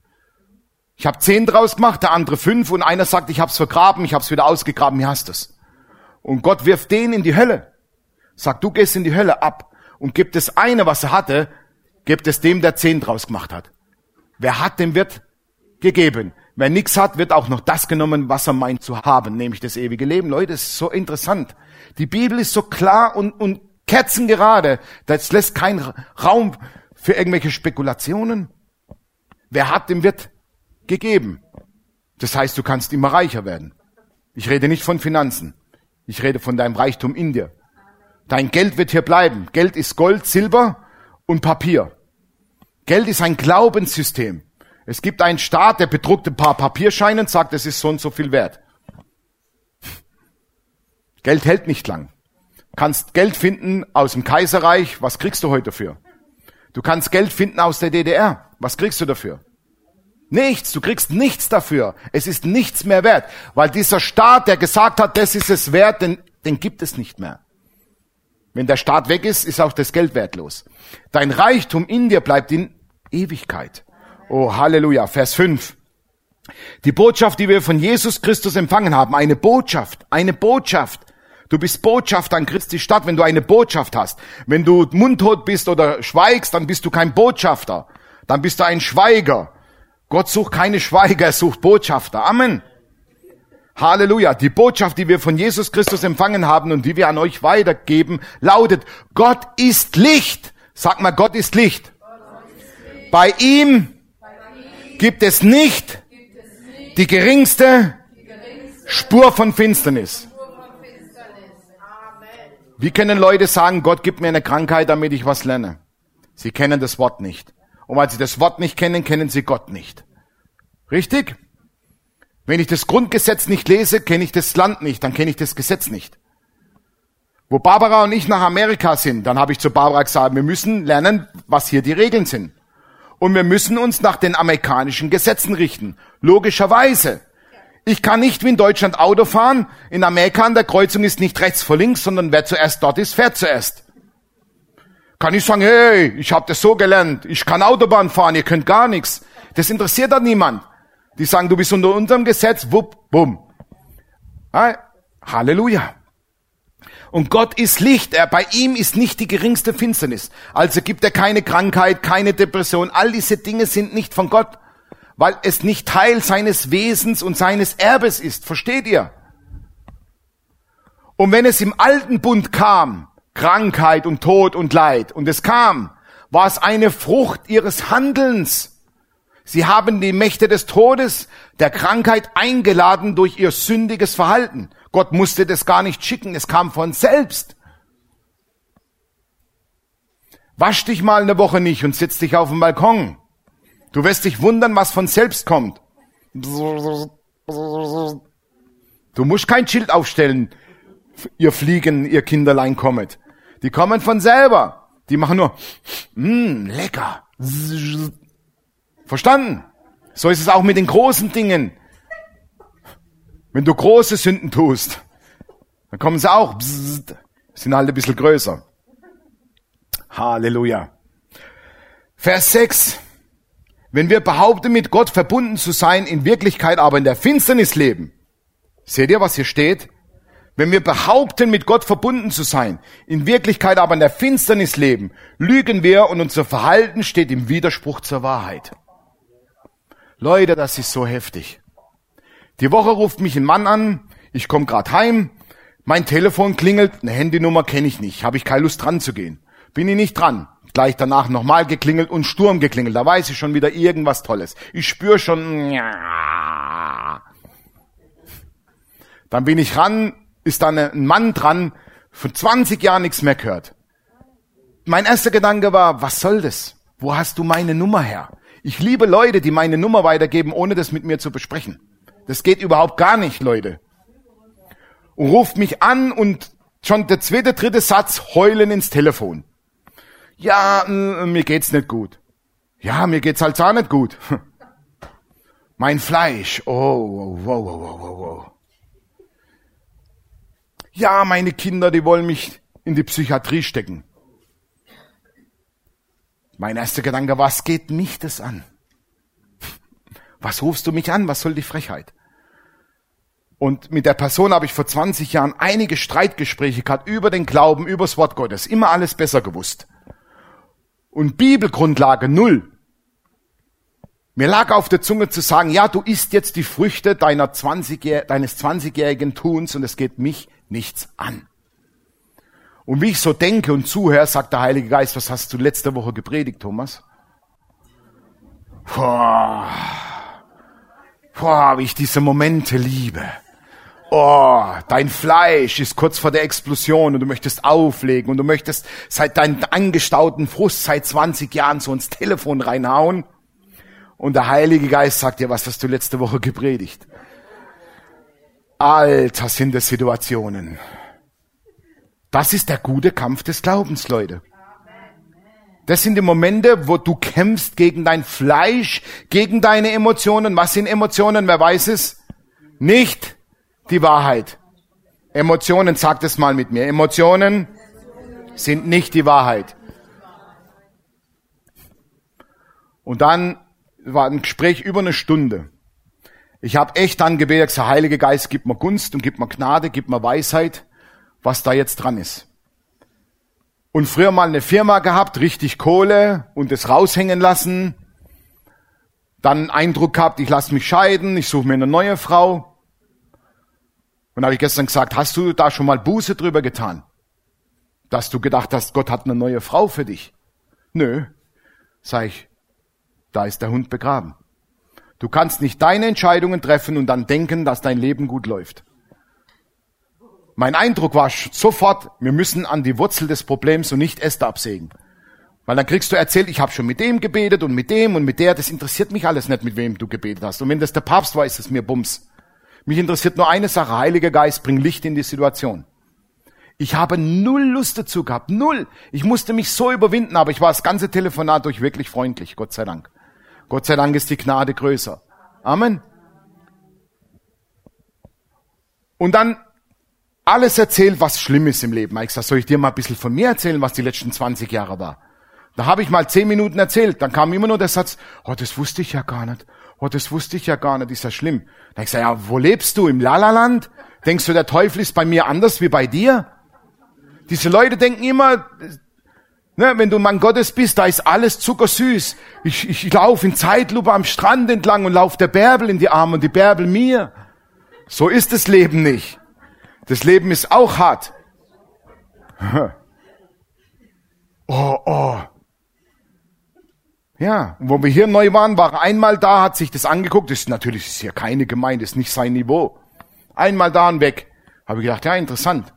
Ich habe zehn draus gemacht, der andere fünf und einer sagt, ich habe es vergraben, ich habe es wieder ausgegraben, hier hast es. Und Gott wirft den in die Hölle. Sagt, du gehst in die Hölle ab und gibt das eine, was er hatte, gibt es dem, der zehn draus gemacht hat. Wer hat, dem wird gegeben. Wer nichts hat, wird auch noch das genommen, was er meint zu haben, nämlich das ewige Leben. Leute, das ist so interessant. Die Bibel ist so klar und, und kerzengerade. Das lässt keinen Raum für irgendwelche Spekulationen. Wer hat, dem wird gegeben. Das heißt, du kannst immer reicher werden. Ich rede nicht von Finanzen. Ich rede von deinem Reichtum in dir. Dein Geld wird hier bleiben. Geld ist Gold, Silber und Papier. Geld ist ein Glaubenssystem. Es gibt einen Staat, der bedruckt ein paar Papierscheine und sagt, es ist so und so viel wert. Geld hält nicht lang. Du kannst Geld finden aus dem Kaiserreich. Was kriegst du heute dafür? Du kannst Geld finden aus der D D R. Was kriegst du dafür? Nichts. Du kriegst nichts dafür. Es ist nichts mehr wert. Weil dieser Staat, der gesagt hat, das ist es wert, den, den gibt es nicht mehr. Wenn der Staat weg ist, ist auch das Geld wertlos. Dein Reichtum in dir bleibt in Ewigkeit. Oh, Halleluja. Vers fünf. Die Botschaft, die wir von Jesus Christus empfangen haben, eine Botschaft, eine Botschaft. Du bist Botschafter an Christi Stadt, wenn du eine Botschaft hast. Wenn du mundtot bist oder schweigst, dann bist du kein Botschafter. Dann bist du ein Schweiger. Gott sucht keine Schweiger, er sucht Botschafter. Amen. Halleluja. Die Botschaft, die wir von Jesus Christus empfangen haben und die wir an euch weitergeben, lautet, Gott ist Licht. Sag mal, Gott ist Licht. Bei ihm gibt es nicht die geringste Spur von Finsternis. Wie können Leute sagen, Gott gibt mir eine Krankheit, damit ich was lerne? Sie kennen das Wort nicht. Und weil sie das Wort nicht kennen, kennen sie Gott nicht. Richtig? Wenn ich das Grundgesetz nicht lese, kenne ich das Land nicht, dann kenne ich das Gesetz nicht. Wo Barbara und ich nach Amerika sind, dann habe ich zu Barbara gesagt, wir müssen lernen, was hier die Regeln sind. Und wir müssen uns nach den amerikanischen Gesetzen richten. Logischerweise. Ich kann nicht wie in Deutschland Auto fahren. In Amerika an der Kreuzung ist nicht rechts vor links, sondern wer zuerst dort ist, fährt zuerst. Kann ich sagen, hey, ich habe das so gelernt. Ich kann Autobahn fahren, ihr könnt gar nichts. Das interessiert doch niemand. Die sagen, du bist unter unserem Gesetz, wupp, bumm. Halleluja. Und Gott ist Licht. Er, bei ihm ist nicht die geringste Finsternis. Also gibt er keine Krankheit, keine Depression. All diese Dinge sind nicht von Gott, weil es nicht Teil seines Wesens und seines Erbes ist. Versteht ihr? Und wenn es im alten Bund kam, Krankheit und Tod und Leid, und es kam, war es eine Frucht ihres Handelns. Sie haben die Mächte des Todes, der Krankheit eingeladen durch ihr sündiges Verhalten. Gott musste das gar nicht schicken, es kam von selbst. Wasch dich mal eine Woche nicht und setz dich auf den Balkon. Du wirst dich wundern, was von selbst kommt. Du musst kein Schild aufstellen, ihr Fliegen, ihr Kinderlein kommet. Die kommen von selber. Die machen nur, mh, lecker. Verstanden? So ist es auch mit den großen Dingen. Wenn du große Sünden tust, dann kommen sie auch, bzzzt, sind halt ein bisschen größer. Halleluja. Vers sechs. Wenn wir behaupten, mit Gott verbunden zu sein, in Wirklichkeit aber in der Finsternis leben. Seht ihr, was hier steht? Wenn wir behaupten, mit Gott verbunden zu sein, in Wirklichkeit aber in der Finsternis leben, lügen wir und unser Verhalten steht im Widerspruch zur Wahrheit. Leute, das ist so heftig. Die Woche ruft mich ein Mann an, ich komme gerade heim, mein Telefon klingelt, eine Handynummer kenne ich nicht, habe ich keine Lust dran zu gehen. Bin ich nicht dran. Gleich danach nochmal geklingelt und Sturm geklingelt, da weiß ich schon wieder irgendwas Tolles. Ich spüre schon, ja. Dann bin ich ran, ist dann ein Mann dran, von zwanzig Jahren nichts mehr gehört. Mein erster Gedanke war, was soll das? Wo hast du meine Nummer her? Ich liebe Leute, die meine Nummer weitergeben, ohne das mit mir zu besprechen. Das geht überhaupt gar nicht, Leute. Und ruft mich an und schon der zweite, dritte Satz heulen ins Telefon. Ja, mir geht's nicht gut. Ja, mir geht's halt auch nicht gut. Mein Fleisch. Oh, wow, wow, wow, wow, wow. Ja, meine Kinder, die wollen mich in die Psychiatrie stecken. Mein erster Gedanke, was geht mich das an? Was rufst du mich an? Was soll die Frechheit? Und mit der Person habe ich vor zwanzig Jahren einige Streitgespräche gehabt über den Glauben, über das Wort Gottes. Immer alles besser gewusst. Und Bibelgrundlage null. Mir lag auf der Zunge zu sagen, ja, du isst jetzt die Früchte deiner zwanzig, deines zwanzigjährigen Tuns und es geht mich nichts an. Und wie ich so denke und zuhöre, sagt der Heilige Geist, was hast du letzte Woche gepredigt, Thomas? Boah, boah, wie ich diese Momente liebe. Oh, dein Fleisch ist kurz vor der Explosion und du möchtest auflegen und du möchtest seit deinem angestauten Frust seit zwanzig Jahren so ins Telefon reinhauen. Und der Heilige Geist sagt dir, was hast du letzte Woche gepredigt? Alter, sind das Situationen. Das ist der gute Kampf des Glaubens, Leute. Das sind die Momente, wo du kämpfst gegen dein Fleisch, gegen deine Emotionen. Was sind Emotionen? Wer weiß es? Nicht die Wahrheit. Emotionen, sagt es mal mit mir. Emotionen sind nicht die Wahrheit. Und dann war ein Gespräch über eine Stunde. Ich habe echt dann gebetet, gesagt, Heiliger Geist, gib mir Gunst und gib mir Gnade, gib mir Weisheit, was da jetzt dran ist. Und früher mal eine Firma gehabt, richtig Kohle und es raushängen lassen. Dann einen Eindruck gehabt, ich lasse mich scheiden, ich suche mir eine neue Frau. Und habe ich gestern gesagt, hast du da schon mal Buße drüber getan? Dass du gedacht hast, Gott hat eine neue Frau für dich? Nö, sag ich, da ist der Hund begraben. Du kannst nicht deine Entscheidungen treffen und dann denken, dass dein Leben gut läuft. Mein Eindruck war sofort, wir müssen an die Wurzel des Problems und nicht Äste absägen. Weil dann kriegst du erzählt, ich habe schon mit dem gebetet und mit dem und mit der, das interessiert mich alles nicht, mit wem du gebetet hast. Und wenn das der Papst war, ist es mir Bums. Mich interessiert nur eine Sache, Heiliger Geist, bring Licht in die Situation. Ich habe null Lust dazu gehabt, null. Ich musste mich so überwinden, aber ich war das ganze Telefonat durch wirklich freundlich, Gott sei Dank. Gott sei Dank ist die Gnade größer. Amen. Und dann alles erzählt, was schlimm ist im Leben. Ich sag, soll ich dir mal ein bisschen von mir erzählen, was die letzten zwanzig Jahre war? Da habe ich mal zehn Minuten erzählt. Dann kam immer nur der Satz, oh, das wusste ich ja gar nicht. Oh, das wusste ich ja gar nicht. Ist ja schlimm. Da ich sag, ja, wo lebst du? Im Lalaland? Denkst du, der Teufel ist bei mir anders wie bei dir? Diese Leute denken immer, ne, wenn du Mann Gottes bist, da ist alles zuckersüß. Ich, ich laufe in Zeitlupe am Strand entlang und laufe der Bärbel in die Arme und die Bärbel mir. So ist das Leben nicht. Das Leben ist auch hart. Oh, oh. Ja, und wo wir hier neu waren, war einmal da, hat sich das angeguckt. Das ist natürlich das ist hier keine Gemeinde, das ist nicht sein Niveau. Einmal da und weg. Habe ich gedacht, ja, interessant.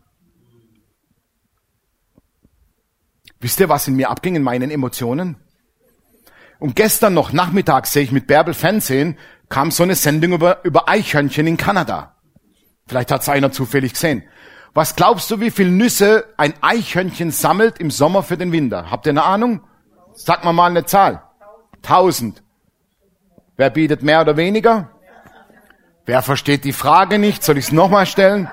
Wisst ihr, was in mir abging, in meinen Emotionen? Und gestern noch nachmittags sehe ich mit Bärbel Fernsehen, kam so eine Sendung über, über Eichhörnchen in Kanada. Vielleicht hat es einer zufällig gesehen. Was glaubst du, wie viel Nüsse ein Eichhörnchen sammelt im Sommer für den Winter? Habt ihr eine Ahnung? Sag mal mal eine Zahl. Tausend. Wer bietet mehr oder weniger? Wer versteht die Frage nicht? Soll ich es nochmal stellen?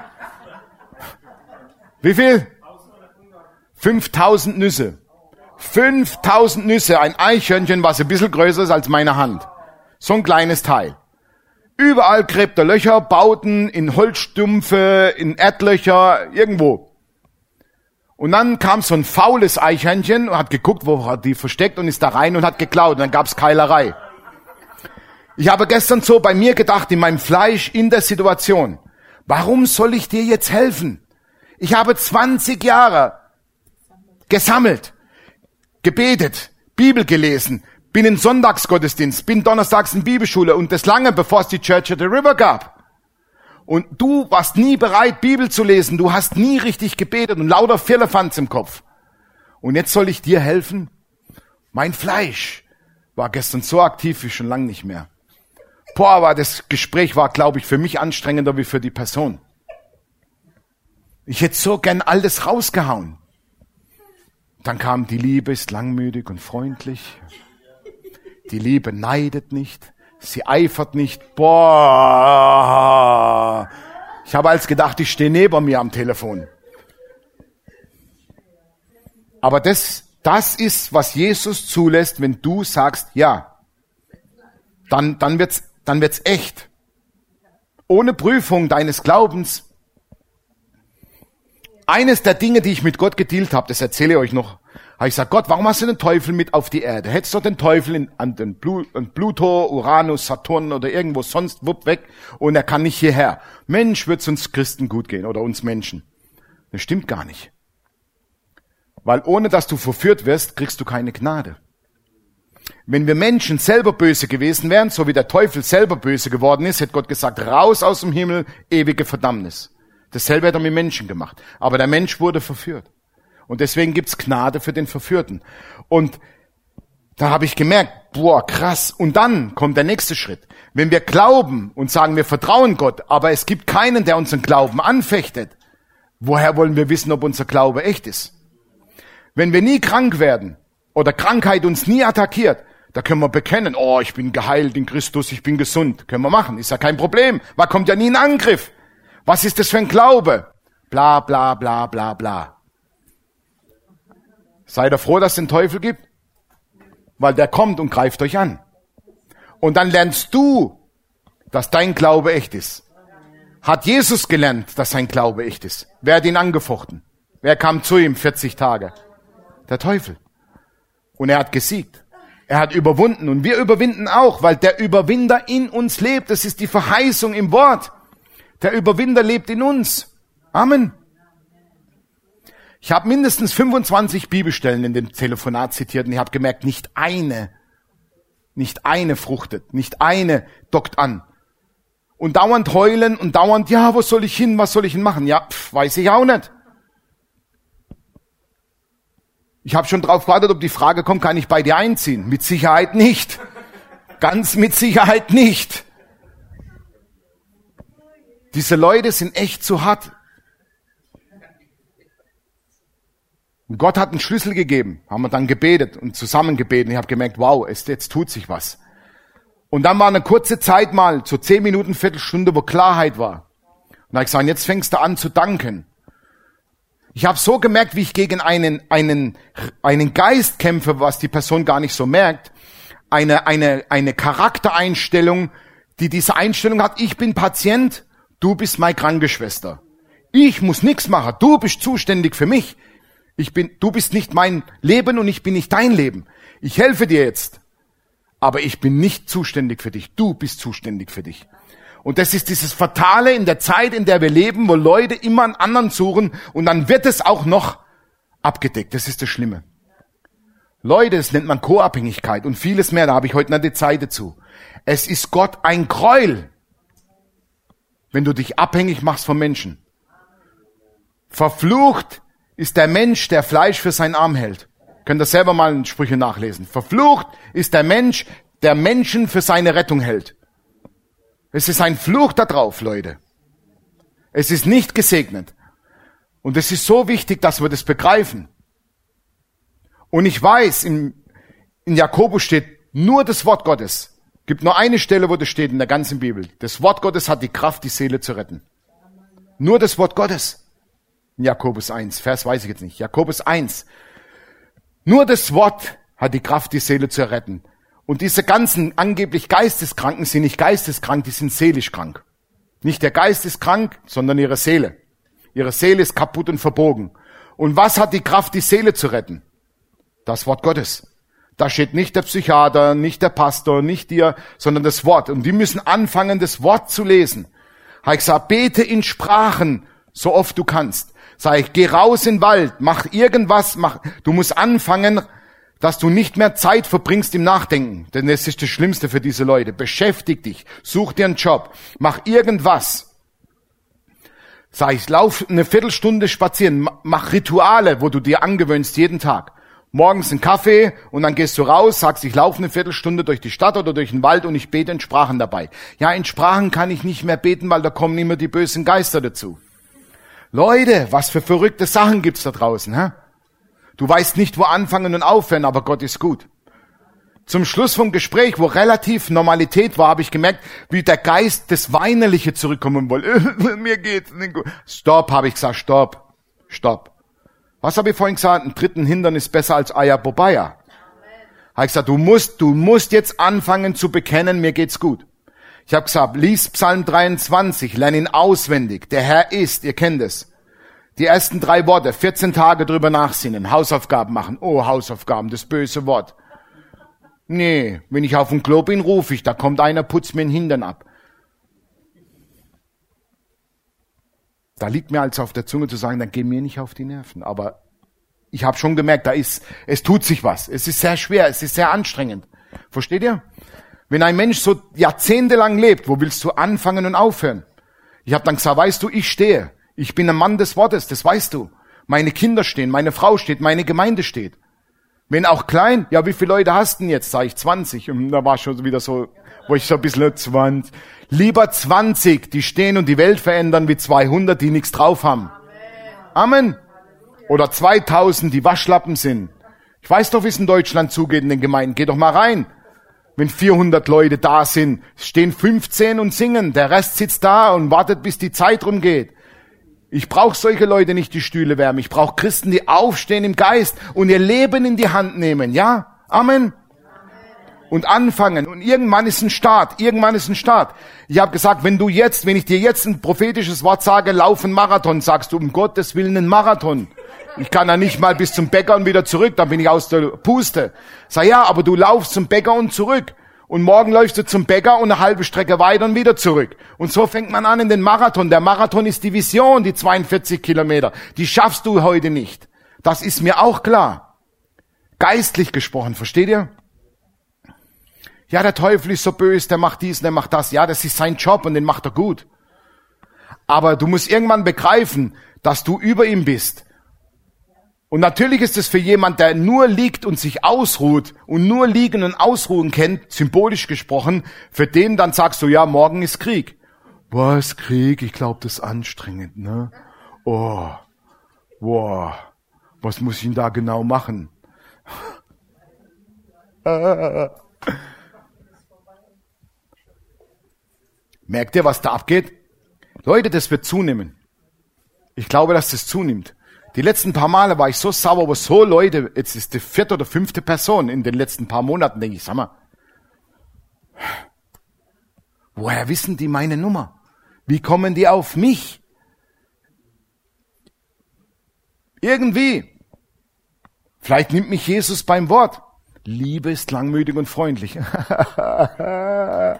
Wie viel? Fünftausend Nüsse. Fünftausend Nüsse, ein Eichhörnchen, was ein bisschen größer ist als meine Hand. So ein kleines Teil. Überall gräbt er Löcher, Bauten, in Holzstümpfe, in Erdlöcher, irgendwo. Und dann kam so ein faules Eichhörnchen und hat geguckt, wo hat die versteckt und ist da rein und hat geklaut. Und dann gab's Keilerei. Ich habe gestern so bei mir gedacht, in meinem Fleisch, in der Situation. Warum soll ich dir jetzt helfen? Ich habe zwanzig Jahre gesammelt, gebetet, Bibel gelesen, bin in Sonntagsgottesdienst, bin donnerstags in Bibelschule und das lange, bevor es die Church at the River gab. Und du warst nie bereit, Bibel zu lesen, du hast nie richtig gebetet und lauter Firlefanz im Kopf. Und jetzt soll ich dir helfen? Mein Fleisch war gestern so aktiv wie schon lange nicht mehr. Boah, aber das Gespräch war, glaube ich, für mich anstrengender wie für die Person. Ich hätte so gern alles rausgehauen. Dann kam, die Liebe ist langmütig und freundlich. Die Liebe neidet nicht. Sie eifert nicht. Boah. Ich habe als gedacht, ich stehe neben mir am Telefon. Aber das, das ist, was Jesus zulässt, wenn du sagst, ja. Dann, dann wird's, dann wird's echt. Ohne Prüfung deines Glaubens. Eines der Dinge, die ich mit Gott gedealt habe, das erzähle ich euch noch, habe ich gesagt, Gott, warum hast du den Teufel mit auf die Erde? Hättest du den Teufel in, an den Blu, an Pluto, Uranus, Saturn oder irgendwo sonst, wupp, weg, und er kann nicht hierher. Mensch, wird's uns Christen gut gehen oder uns Menschen. Das stimmt gar nicht. Weil ohne dass du verführt wirst, kriegst du keine Gnade. Wenn wir Menschen selber böse gewesen wären, so wie der Teufel selber böse geworden ist, hätte Gott gesagt, raus aus dem Himmel, ewige Verdammnis. Dasselbe hat er mit Menschen gemacht. Aber der Mensch wurde verführt. Und deswegen gibt's Gnade für den Verführten. Und da habe ich gemerkt, boah, krass. Und dann kommt der nächste Schritt. Wenn wir glauben und sagen, wir vertrauen Gott, aber es gibt keinen, der unseren Glauben anfechtet, woher wollen wir wissen, ob unser Glaube echt ist? Wenn wir nie krank werden oder Krankheit uns nie attackiert, da können wir bekennen, oh, ich bin geheilt in Christus, ich bin gesund. Können wir machen, ist ja kein Problem. Man kommt ja nie in Angriff. Was ist das für ein Glaube? Bla, bla, bla, bla, bla. Seid ihr froh, dass es den Teufel gibt? Weil der kommt und greift euch an. Und dann lernst du, dass dein Glaube echt ist. Hat Jesus gelernt, dass sein Glaube echt ist? Wer hat ihn angefochten? Wer kam zu ihm vierzig Tage? Der Teufel. Und er hat gesiegt. Er hat überwunden. Und wir überwinden auch, weil der Überwinder in uns lebt. Das ist die Verheißung im Wort. Der Überwinder lebt in uns. Amen. Ich habe mindestens fünfundzwanzig Bibelstellen in dem Telefonat zitiert und ich habe gemerkt, nicht eine, nicht eine fruchtet, nicht eine dockt an. Und dauernd heulen und dauernd, ja, wo soll ich hin, was soll ich denn machen? Ja, pf, weiß ich auch nicht. Ich habe schon drauf gewartet, ob die Frage kommt, kann ich bei dir einziehen? Mit Sicherheit nicht. Ganz mit Sicherheit nicht. Diese Leute sind echt zu hart. Und Gott hat einen Schlüssel gegeben, haben wir dann gebetet und zusammen gebeten. Ich habe gemerkt, wow, es, jetzt tut sich was. Und dann war eine kurze Zeit mal, so zehn Minuten, Viertelstunde, wo Klarheit war. Und da habe ich gesagt, jetzt fängst du an zu danken. Ich habe so gemerkt, wie ich gegen einen einen einen Geist kämpfe, was die Person gar nicht so merkt. Eine eine eine Charaktereinstellung, die diese Einstellung hat, ich bin Patient, du bist meine Krankenschwester. Ich muss nichts machen, du bist zuständig für mich. Ich bin, du bist nicht mein Leben und ich bin nicht dein Leben. Ich helfe dir jetzt, aber ich bin nicht zuständig für dich. Du bist zuständig für dich. Und das ist dieses Fatale in der Zeit, in der wir leben, wo Leute immer einen anderen suchen und dann wird es auch noch abgedeckt. Das ist das Schlimme. Leute, das nennt man Co-Abhängigkeit und vieles mehr, da habe ich heute nicht die Zeit dazu. Es ist Gott ein Gräuel, wenn du dich abhängig machst von Menschen. Verflucht ist der Mensch, der Fleisch für seinen Arm hält. Könnt ihr selber mal in Sprüche nachlesen. Verflucht ist der Mensch, der Menschen für seine Rettung hält. Es ist ein Fluch da drauf, Leute. Es ist nicht gesegnet. Und es ist so wichtig, dass wir das begreifen. Und ich weiß, in, in Jakobus steht nur das Wort Gottes. Es gibt nur eine Stelle, wo das steht in der ganzen Bibel. Das Wort Gottes hat die Kraft, die Seele zu retten. Nur das Wort Gottes. In Jakobus eins, Vers weiß ich jetzt nicht. Jakobus eins. Nur das Wort hat die Kraft, die Seele zu retten. Und diese ganzen angeblich Geisteskranken sind nicht geisteskrank, die sind seelisch krank. Nicht der Geist ist krank, sondern ihre Seele. Ihre Seele ist kaputt und verbogen. Und was hat die Kraft, die Seele zu retten? Das Wort Gottes. Da steht nicht der Psychiater, nicht der Pastor, nicht dir, sondern das Wort. Und die müssen anfangen, das Wort zu lesen. Habe ich gesagt, bete in Sprachen, so oft du kannst. Sag ich, geh raus in den Wald, mach irgendwas, mach, du musst anfangen, dass du nicht mehr Zeit verbringst im Nachdenken. Denn das ist das Schlimmste für diese Leute. Beschäftig dich, such dir einen Job, mach irgendwas. Sag ich, lauf eine Viertelstunde spazieren, mach Rituale, wo du dir angewöhnst jeden Tag. Morgens einen Kaffee und dann gehst du raus, sagst, ich laufe eine Viertelstunde durch die Stadt oder durch den Wald und ich bete in Sprachen dabei. Ja, in Sprachen kann ich nicht mehr beten, weil da kommen immer die bösen Geister dazu. Leute, was für verrückte Sachen gibt's da draußen, hä? Du weißt nicht, wo anfangen und aufhören, aber Gott ist gut. Zum Schluss vom Gespräch, wo relativ Normalität war, habe ich gemerkt, wie der Geist das Weinerliche zurückkommen wollte. Mir geht's nicht gut. Stopp, habe ich gesagt, stopp, stopp. Was habe ich vorhin gesagt? Ein dritten Hintern ist besser als Aya Bobaya. Habe ich gesagt, du musst, du musst jetzt anfangen zu bekennen, mir geht's gut. Ich habe gesagt, lies Psalm dreiundzwanzig, lern ihn auswendig. Der Herr ist, ihr kennt es. Die ersten drei Worte, vierzehn Tage drüber nachsinnen, Hausaufgaben machen. Oh, Hausaufgaben, das böse Wort. Nee, wenn ich auf dem Klo bin, rufe ich, da kommt einer, putzt mir den Hintern ab. Da liegt mir also auf der Zunge zu sagen, dann geh mir nicht auf die Nerven. Aber ich habe schon gemerkt, da ist, es tut sich was. Es ist sehr schwer, es ist sehr anstrengend. Versteht ihr? Wenn ein Mensch so jahrzehntelang lebt, wo willst du anfangen und aufhören? Ich habe dann gesagt, weißt du, ich stehe. Ich bin ein Mann des Wortes, das weißt du. Meine Kinder stehen, meine Frau steht, meine Gemeinde steht. Wenn auch klein, ja, wie viele Leute hast du denn jetzt? Sag ich zwanzig. Und da war schon wieder so, wo ich so ein bisschen zwanzig. Lieber zwanzig, die stehen und die Welt verändern, wie zweihundert, die nichts drauf haben. Amen. Oder zweitausend, die Waschlappen sind. Ich weiß doch, wie es in Deutschland zugeht in den Gemeinden. Geh doch mal rein. Wenn vierhundert Leute da sind, stehen fünfzehn und singen. Der Rest sitzt da und wartet, bis die Zeit rumgeht. Ich brauche solche Leute nicht, die Stühle wärmen. Ich brauche Christen, die aufstehen im Geist und ihr Leben in die Hand nehmen. Ja? Amen. Und anfangen. Und irgendwann ist ein Start. Irgendwann ist ein Start. Ich habe gesagt, wenn du jetzt, wenn ich dir jetzt ein prophetisches Wort sage, lauf einen Marathon, sagst du um Gottes Willen einen Marathon. Ich kann ja nicht mal bis zum Bäcker und wieder zurück, dann bin ich aus der Puste. Sag ja, aber du laufst zum Bäcker und zurück. Und morgen läufst du zum Bäcker und eine halbe Strecke weiter und wieder zurück. Und so fängt man an in den Marathon. Der Marathon ist die Vision, die zweiundvierzig Kilometer. Die schaffst du heute nicht. Das ist mir auch klar. Geistlich gesprochen, versteht ihr? Ja, der Teufel ist so böse, der macht dies, der macht das. Ja, das ist sein Job und den macht er gut. Aber du musst irgendwann begreifen, dass du über ihm bist. Und natürlich ist es für jemand, der nur liegt und sich ausruht und nur liegen und ausruhen kennt, symbolisch gesprochen, für den dann sagst du, ja, morgen ist Krieg. Was, Krieg? Ich glaube, das ist anstrengend, ne? Oh, boah, was muss ich denn da genau machen? Merkt ihr, was da abgeht? Leute, das wird zunehmen. Ich glaube, dass das zunimmt. Die letzten paar Male war ich so sauer, aber so Leute, jetzt ist die vierte oder fünfte Person in den letzten paar Monaten, denke ich, sag mal, woher wissen die meine Nummer? Wie kommen die auf mich? Irgendwie. Vielleicht nimmt mich Jesus beim Wort. Liebe ist langmütig und freundlich. Herr,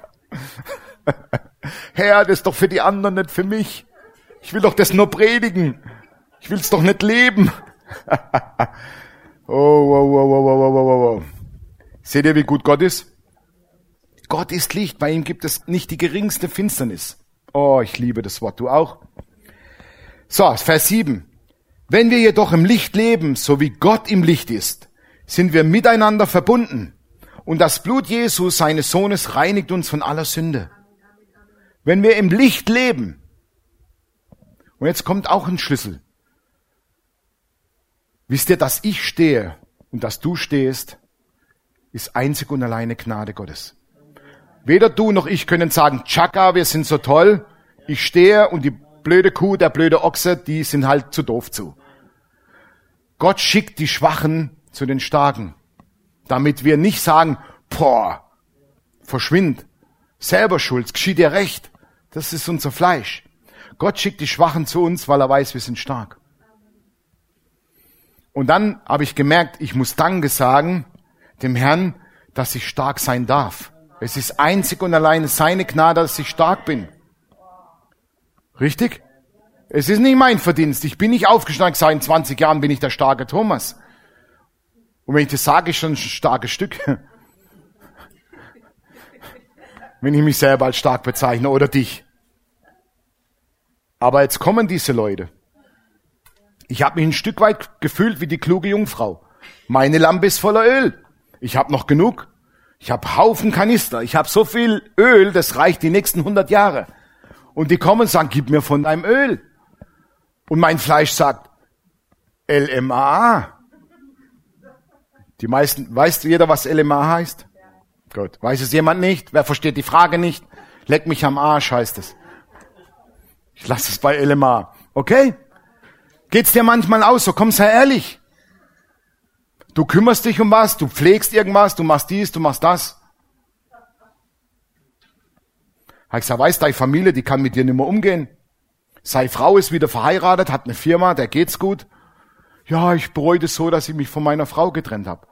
das ist doch für die anderen, nicht für mich. Ich will doch das nur predigen. Ich will's doch nicht leben. oh, oh, oh, oh, oh, oh, oh. Seht ihr, wie gut Gott ist? Gott ist Licht, bei ihm gibt es nicht die geringste Finsternis. Oh, ich liebe das Wort, du auch? So, Vers sieben. Wenn wir jedoch im Licht leben, so wie Gott im Licht ist, sind wir miteinander verbunden. Und das Blut Jesu, seines Sohnes, reinigt uns von aller Sünde. Wenn wir im Licht leben, und jetzt kommt auch ein Schlüssel. Wisst ihr, dass ich stehe und dass du stehst, ist einzig und alleine Gnade Gottes. Weder du noch ich können sagen, Tschakka, wir sind so toll. Ich stehe und die blöde Kuh, der blöde Ochse, die sind halt zu doof zu. Gott schickt die Schwachen zu den Starken, damit wir nicht sagen, boah, verschwind, selber schuld, geschieht dir recht. Das ist unser Fleisch. Gott schickt die Schwachen zu uns, weil er weiß, wir sind stark. Und dann habe ich gemerkt, ich muss Danke sagen dem Herrn, dass ich stark sein darf. Es ist einzig und alleine seine Gnade, dass ich stark bin. Richtig? Es ist nicht mein Verdienst. Ich bin nicht aufgestanden, seit in zwanzig Jahren bin ich der starke Thomas. Und wenn ich das sage, ist schon ein starkes Stück. Wenn ich mich selber als stark bezeichne oder dich. Aber jetzt kommen diese Leute. Ich habe mich ein Stück weit gefühlt wie die kluge Jungfrau. Meine Lampe ist voller Öl. Ich habe noch genug. Ich habe Haufen Kanister. Ich habe so viel Öl, das reicht die nächsten hundert Jahre. Und die kommen und sagen, gib mir von deinem Öl. Und mein Fleisch sagt, L M A A. Die meisten, weiß jeder, was L M A A heißt? Ja. Gut. Weiß es jemand nicht? Wer versteht die Frage nicht? Leck mich am Arsch, heißt es. Ich lasse es bei L M A A. Okay? Geht's dir manchmal aus? So komm, sei ehrlich. Du kümmerst dich um was, du pflegst irgendwas, du machst dies, du machst das. Habe ich gesagt, weißt du, deine Familie, die kann mit dir nicht mehr umgehen. Seine Frau ist wieder verheiratet, hat eine Firma, der geht's gut. Ja, ich bereue das so, dass ich mich von meiner Frau getrennt habe.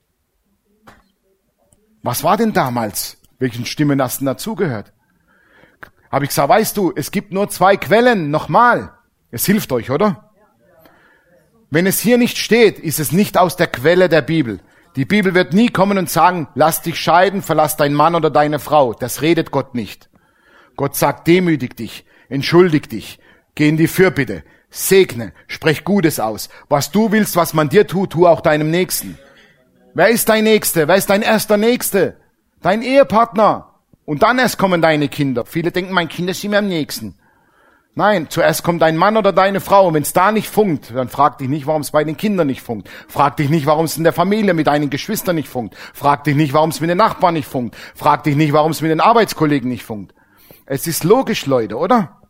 Was war denn damals? Welchen Stimmen hast du dazugehört? Habe ich gesagt, weißt du, es gibt nur zwei Quellen, nochmal. Es hilft euch, oder? Wenn es hier nicht steht, ist es nicht aus der Quelle der Bibel. Die Bibel wird nie kommen und sagen, lass dich scheiden, verlass deinen Mann oder deine Frau. Das redet Gott nicht. Gott sagt, demütig dich, entschuldig dich, geh in die Fürbitte, segne, sprech Gutes aus. Was du willst, was man dir tut, tu auch deinem Nächsten. Wer ist dein Nächster? Wer ist dein erster Nächste? Dein Ehepartner. Und dann erst kommen deine Kinder. Viele denken, meine Kinder sind mir am nächsten. Nein, zuerst kommt dein Mann oder deine Frau. Und wenn es da nicht funkt, dann frag dich nicht, warum es bei den Kindern nicht funkt. Frag dich nicht, warum es in der Familie mit deinen Geschwistern nicht funkt. Frag dich nicht, warum es mit den Nachbarn nicht funkt. Frag dich nicht, warum es mit den Arbeitskollegen nicht funkt. Es ist logisch, Leute, oder?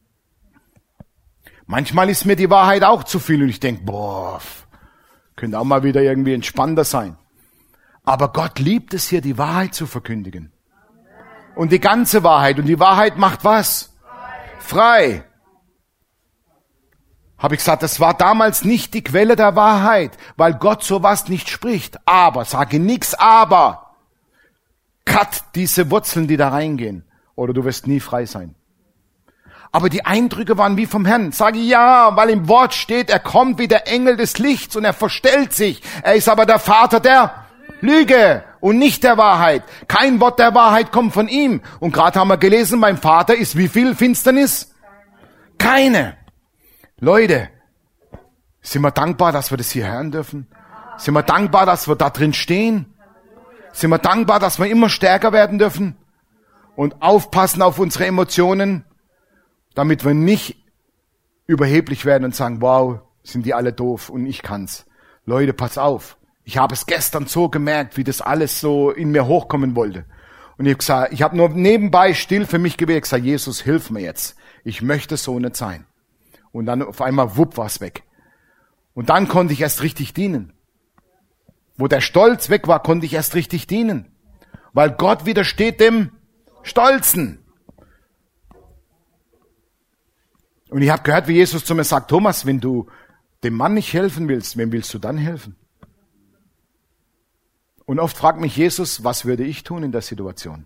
Manchmal ist mir die Wahrheit auch zu viel und ich denke, boah, könnte auch mal wieder irgendwie entspannter sein. Aber Gott liebt es hier, die Wahrheit zu verkündigen. Und die ganze Wahrheit. Und die Wahrheit macht was? Frei. Habe ich gesagt, das war damals nicht die Quelle der Wahrheit, weil Gott sowas nicht spricht. Aber, sage nix aber. Cut diese Wurzeln, die da reingehen. Oder du wirst nie frei sein. Aber die Eindrücke waren wie vom Herrn. Sage ja, weil im Wort steht, er kommt wie der Engel des Lichts und er verstellt sich. Er ist aber der Vater der Lüge und nicht der Wahrheit. Kein Wort der Wahrheit kommt von ihm. Und gerade haben wir gelesen, beim Vater ist wie viel Finsternis? Keine. Leute, sind wir dankbar, dass wir das hier hören dürfen? Sind wir dankbar, dass wir da drin stehen? Sind wir dankbar, dass wir immer stärker werden dürfen? Und aufpassen auf unsere Emotionen, damit wir nicht überheblich werden und sagen, wow, sind die alle doof und ich kann's. Leute, pass auf. Ich habe es gestern so gemerkt, wie das alles so in mir hochkommen wollte. Und ich habe gesagt, ich habe nur nebenbei still für mich gebetet, gesagt, Jesus, hilf mir jetzt. Ich möchte so nicht sein. Und dann auf einmal, wupp, war's weg. Und dann konnte ich erst richtig dienen. Wo der Stolz weg war, konnte ich erst richtig dienen. Weil Gott widersteht dem Stolzen. Und ich habe gehört, wie Jesus zu mir sagt, Thomas, wenn du dem Mann nicht helfen willst, wem willst du dann helfen? Und oft fragt mich Jesus, was würde ich tun in der Situation?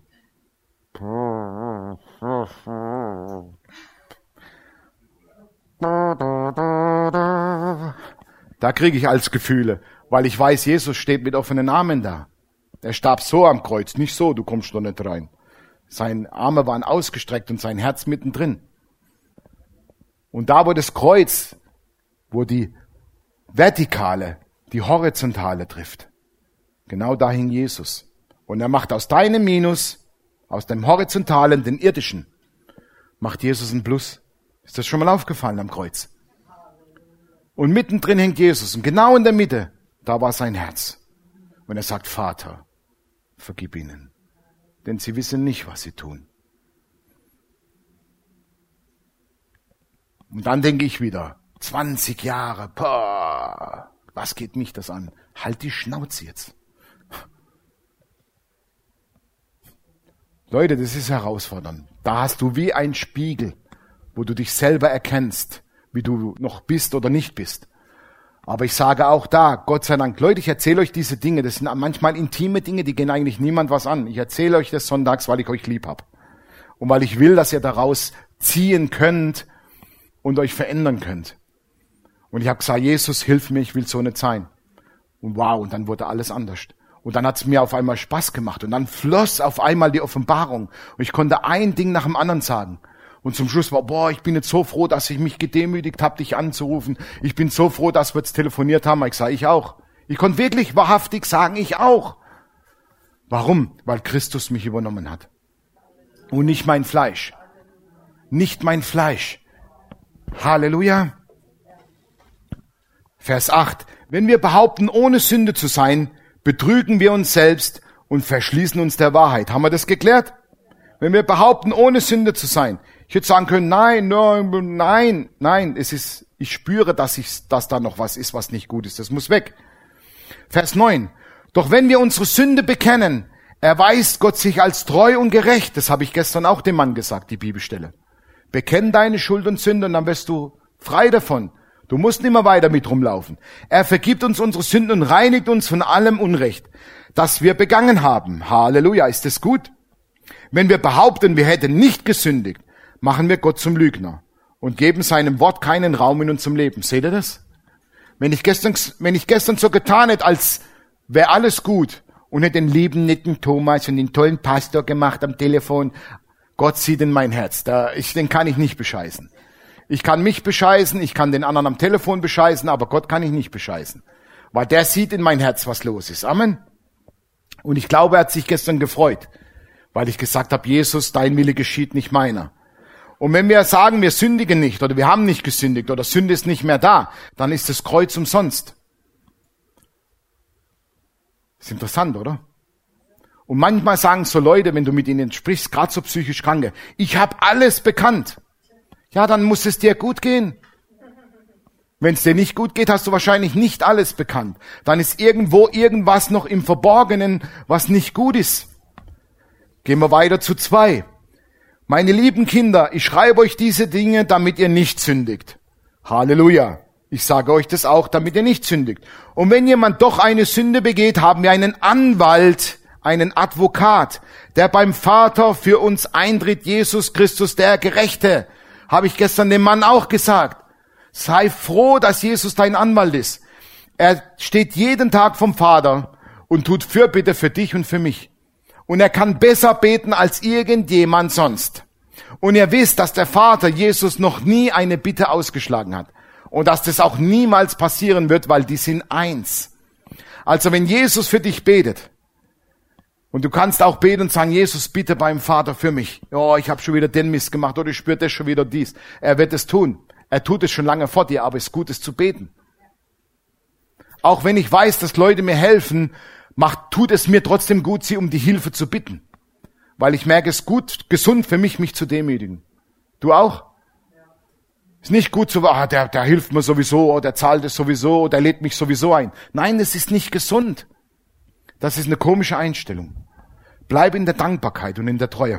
Da kriege ich als Gefühle, weil ich weiß, Jesus steht mit offenen Armen da. Er starb so am Kreuz, nicht so, du kommst doch nicht rein. Seine Arme waren ausgestreckt und sein Herz mittendrin. Und da, wo das Kreuz, wo die Vertikale, die Horizontale trifft, genau da hing Jesus. Und er macht aus deinem Minus, aus dem Horizontalen, den irdischen, macht Jesus ein Plus. Ist das schon mal aufgefallen am Kreuz? Und mittendrin hängt Jesus. Und genau in der Mitte, da war sein Herz. Und er sagt, Vater, vergib ihnen. Denn sie wissen nicht, was sie tun. Und dann denke ich wieder, zwanzig Jahre, boah, was geht mich das an? Halt die Schnauze jetzt. Leute, das ist herausfordernd. Da hast du wie ein Spiegel, wo du dich selber erkennst, wie du noch bist oder nicht bist. Aber ich sage auch da, Gott sei Dank, Leute, ich erzähle euch diese Dinge, das sind manchmal intime Dinge, die gehen eigentlich niemand was an. Ich erzähle euch das sonntags, weil ich euch lieb hab. Und weil ich will, dass ihr daraus ziehen könnt und euch verändern könnt. Und ich habe gesagt, Jesus, hilf mir, ich will so nicht sein. Und wow, und dann wurde alles anders. Und dann hat es mir auf einmal Spaß gemacht. Und dann floss auf einmal die Offenbarung. Und ich konnte ein Ding nach dem anderen sagen. Und zum Schluss war, boah, ich bin jetzt so froh, dass ich mich gedemütigt habe, dich anzurufen. Ich bin so froh, dass wir jetzt telefoniert haben. Ich sage, ich auch. Ich konnte wirklich wahrhaftig sagen, ich auch. Warum? Weil Christus mich übernommen hat. Und nicht mein Fleisch. Nicht mein Fleisch. Halleluja. Vers acht. Wenn wir behaupten, ohne Sünde zu sein, betrügen wir uns selbst und verschließen uns der Wahrheit. Haben wir das geklärt? Wenn wir behaupten, ohne Sünde zu sein. Ich hätte sagen können, nein, nein, nein, nein, es ist, ich spüre, dass ich, dass da noch was ist, was nicht gut ist. Das muss weg. Vers neun. Doch wenn wir unsere Sünde bekennen, erweist Gott sich als treu und gerecht. Das habe ich gestern auch dem Mann gesagt, die Bibelstelle. Bekenn deine Schuld und Sünde und dann wirst du frei davon. Du musst nicht mehr weiter mit rumlaufen. Er vergibt uns unsere Sünden und reinigt uns von allem Unrecht, das wir begangen haben. Halleluja, ist das gut? Wenn wir behaupten, wir hätten nicht gesündigt, machen wir Gott zum Lügner und geben seinem Wort keinen Raum in unserem Leben. Seht ihr das? Wenn ich gestern, wenn ich gestern so getan hätte, als wäre alles gut und hätte den lieben, netten Thomas und den tollen Pastor gemacht am Telefon, Gott sieht in mein Herz. Da, ich, den kann ich nicht bescheißen. Ich kann mich bescheißen, ich kann den anderen am Telefon bescheißen, aber Gott kann ich nicht bescheißen. Weil der sieht in mein Herz, was los ist. Amen. Und ich glaube, er hat sich gestern gefreut, weil ich gesagt habe, Jesus, dein Wille geschieht, nicht meiner. Und wenn wir sagen, wir sündigen nicht oder wir haben nicht gesündigt oder Sünde ist nicht mehr da, dann ist das Kreuz umsonst. Ist interessant, oder? Und manchmal sagen so Leute, wenn du mit ihnen sprichst, gerade so psychisch Kranke, ich habe alles bekannt. Ja, dann muss es dir gut gehen. Wenn es dir nicht gut geht, hast du wahrscheinlich nicht alles bekannt. Dann ist irgendwo irgendwas noch im Verborgenen, was nicht gut ist. Gehen wir weiter zu zwei. Meine lieben Kinder, ich schreibe euch diese Dinge, damit ihr nicht sündigt. Halleluja. Ich sage euch das auch, damit ihr nicht sündigt. Und wenn jemand doch eine Sünde begeht, haben wir einen Anwalt, einen Advokat, der beim Vater für uns eintritt, Jesus Christus, der Gerechte. Habe ich gestern dem Mann auch gesagt. Sei froh, dass Jesus dein Anwalt ist. Er steht jeden Tag vom Vater und tut Fürbitte für dich und für mich. Und er kann besser beten als irgendjemand sonst. Und ihr wisst, dass der Vater Jesus noch nie eine Bitte ausgeschlagen hat. Und dass das auch niemals passieren wird, weil die sind eins. Also wenn Jesus für dich betet, und du kannst auch beten und sagen, Jesus, bitte beim Vater für mich. Oh, ich habe schon wieder den Mist gemacht oder ich spüre das schon wieder dies. Er wird es tun. Er tut es schon lange vor dir, aber es ist gut, es zu beten. Auch wenn ich weiß, dass Leute mir helfen, macht, tut es mir trotzdem gut, sie um die Hilfe zu bitten. Weil ich merke, es ist gut, gesund für mich, mich zu demütigen. Du auch? Ist nicht gut so, ah, der, der hilft mir sowieso, oder der zahlt es sowieso, oder der lädt mich sowieso ein. Nein, das ist nicht gesund. Das ist eine komische Einstellung. Bleib in der Dankbarkeit und in der Treue.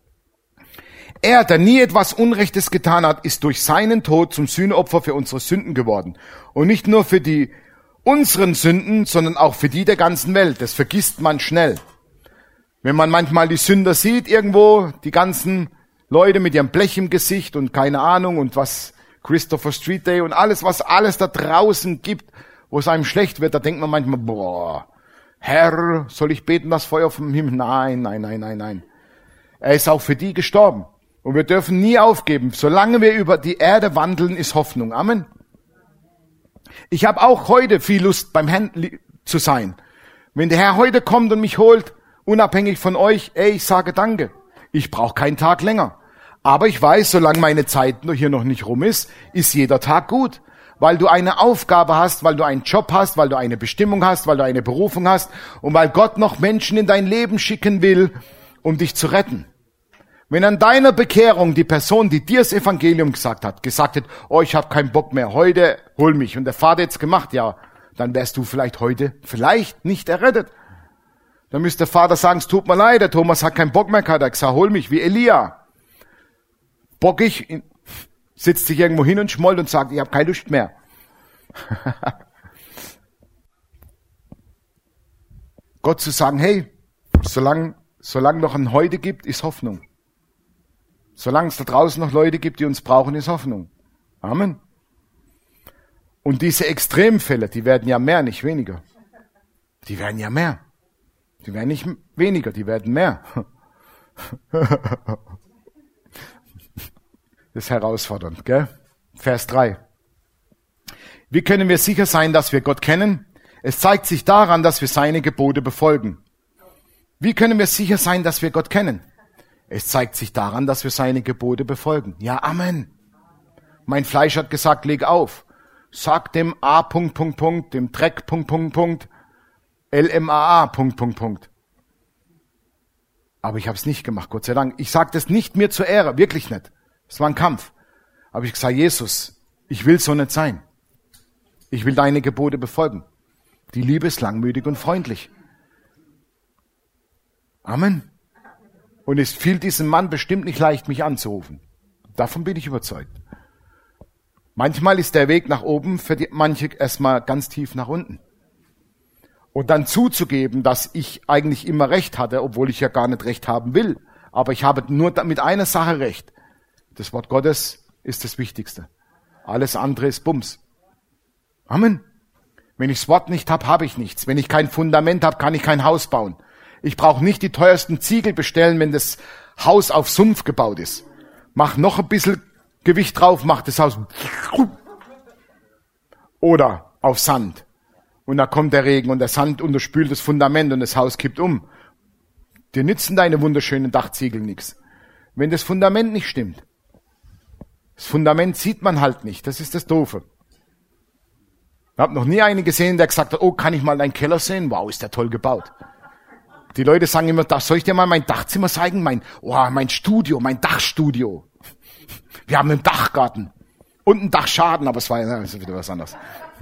Er, der nie etwas Unrechtes getan hat, ist durch seinen Tod zum Sühneopfer für unsere Sünden geworden. Und nicht nur für die unseren Sünden, sondern auch für die der ganzen Welt. Das vergisst man schnell. Wenn man manchmal die Sünder sieht irgendwo, die ganzen Leute mit ihrem Blech im Gesicht und keine Ahnung und was Christopher Street Day und alles, was alles da draußen gibt, wo es einem schlecht wird, da denkt man manchmal, boah, Herr, soll ich beten, das Feuer vom Himmel? Nein, nein, nein, nein, nein. Er ist auch für die gestorben. Und wir dürfen nie aufgeben. Solange wir über die Erde wandeln, ist Hoffnung. Amen. Ich habe auch heute viel Lust, beim Herrn zu sein. Wenn der Herr heute kommt und mich holt, unabhängig von euch, ey, ich sage Danke. Ich brauche keinen Tag länger. Aber ich weiß, solange meine Zeit hier noch nicht rum ist, ist jeder Tag gut. Weil du eine Aufgabe hast, weil du einen Job hast, weil du eine Bestimmung hast, weil du eine Berufung hast und weil Gott noch Menschen in dein Leben schicken will, um dich zu retten. Wenn an deiner Bekehrung die Person, die dir das Evangelium gesagt hat, gesagt hat, oh, ich habe keinen Bock mehr, heute hol mich, und der Vater hat's gemacht, ja, dann wärst du vielleicht heute, vielleicht nicht errettet. Dann müsste der Vater sagen, es tut mir leid, der Thomas hat keinen Bock mehr gehabt, er hat gesagt, hol mich, wie Elia. Bockig, sitzt sich irgendwo hin und schmollt und sagt, ich habe keine Lust mehr. Gott zu sagen, hey, solange solange noch ein Heute gibt, ist Hoffnung. Solange es da draußen noch Leute gibt, die uns brauchen, ist Hoffnung. Amen. Und diese Extremfälle, die werden ja mehr, nicht weniger. Die werden ja mehr. Die werden nicht weniger, die werden mehr. Das ist herausfordernd, gell? Vers drei. Wie können wir sicher sein, dass wir Gott kennen? Es zeigt sich daran, dass wir seine Gebote befolgen. Wie können wir sicher sein, dass wir Gott kennen? Es zeigt sich daran, dass wir seine Gebote befolgen. Ja, Amen. Mein Fleisch hat gesagt, leg auf. Sag dem A, Punkt, Punkt, Punkt, dem Dreck, Punkt, Punkt, Punkt, L M A A, Punkt, Punkt, Punkt. Aber ich habe es nicht gemacht, Gott sei Dank. Ich sage das nicht mir zur Ehre, wirklich nicht. Es war ein Kampf. Aber ich gesagt, Jesus, ich will so nicht sein. Ich will deine Gebote befolgen. Die Liebe ist langmütig und freundlich. Amen. Und es fiel diesem Mann bestimmt nicht leicht, mich anzurufen. Davon bin ich überzeugt. Manchmal ist der Weg nach oben für die, manche erstmal ganz tief nach unten. Und dann zuzugeben, dass ich eigentlich immer Recht hatte, obwohl ich ja gar nicht Recht haben will. Aber ich habe nur mit einer Sache Recht. Das Wort Gottes ist das Wichtigste. Alles andere ist Bums. Amen. Wenn ich das Wort nicht habe, habe ich nichts. Wenn ich kein Fundament habe, kann ich kein Haus bauen. Ich brauche nicht die teuersten Ziegel bestellen, wenn das Haus auf Sumpf gebaut ist. Mach noch ein bisschen Gewicht drauf, mach das Haus oder auf Sand. Und da kommt der Regen und der Sand unterspült das Fundament und das Haus kippt um. Dir nützen deine wunderschönen Dachziegel nichts. Wenn das Fundament nicht stimmt. Das Fundament sieht man halt nicht. Das ist das Doofe. Ich habe noch nie einen gesehen, der gesagt hat, oh, kann ich mal deinen Keller sehen? Wow, ist der toll gebaut. Die Leute sagen immer, da soll ich dir mal mein Dachzimmer zeigen? Mein, oh, mein Studio, mein Dachstudio. Wir haben einen Dachgarten und einen Dachschaden, aber es war ja das ist wieder was anderes.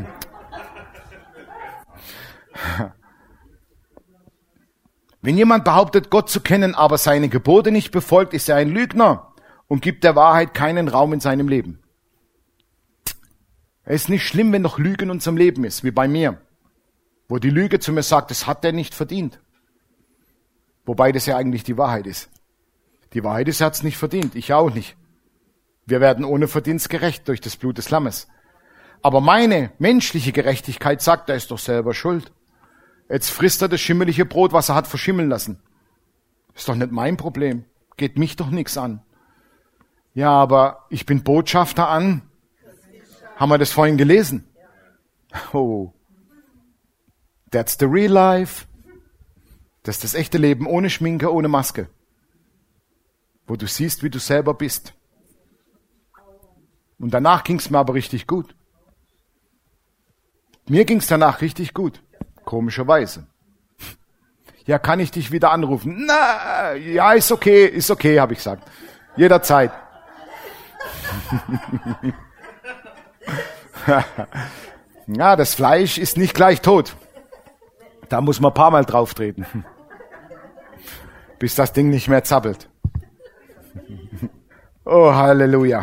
Wenn jemand behauptet, Gott zu kennen, aber seine Gebote nicht befolgt, ist er ein Lügner und gibt der Wahrheit keinen Raum in seinem Leben. Es ist nicht schlimm, wenn noch Lüge in unserem Leben ist, wie bei mir, wo die Lüge zu mir sagt, das hat er nicht verdient. Wobei das ja eigentlich die Wahrheit ist. Die Wahrheit ist, er hat es nicht verdient, ich auch nicht. Wir werden ohne Verdienst gerecht durch das Blut des Lammes. Aber meine menschliche Gerechtigkeit sagt, er ist doch selber schuld. Jetzt frisst er das schimmelige Brot, was er hat verschimmeln lassen. Ist doch nicht mein Problem. Geht mich doch nichts an. Ja, aber ich bin Botschafter an. Haben wir das vorhin gelesen? Oh. That's the real life. Das ist das echte Leben ohne Schminke, ohne Maske. Wo du siehst, wie du selber bist. Und danach ging es mir aber richtig gut. Mir ging es danach richtig gut. Komischerweise. Ja, kann ich dich wieder anrufen? Na, ja, ist okay, ist okay, habe ich gesagt. Jederzeit. Ja, das Fleisch ist nicht gleich tot. Da muss man ein paar Mal drauf treten. Bis das Ding nicht mehr zappelt. Oh, Halleluja.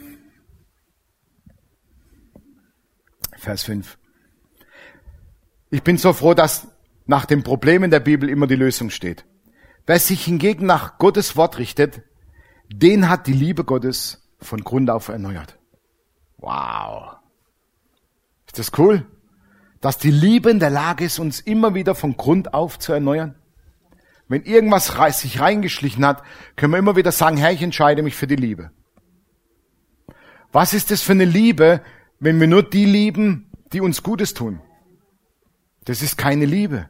Vers fünf. Ich bin so froh, dass nach dem Problem in der Bibel immer die Lösung steht. Wer sich hingegen nach Gottes Wort richtet, den hat die Liebe Gottes von Grund auf erneuert. Wow. Ist das cool? Dass die Liebe in der Lage ist, uns immer wieder von Grund auf zu erneuern. Wenn irgendwas sich reingeschlichen hat, können wir immer wieder sagen, Herr, ich entscheide mich für die Liebe. Was ist das für eine Liebe, wenn wir nur die lieben, die uns Gutes tun? Das ist keine Liebe.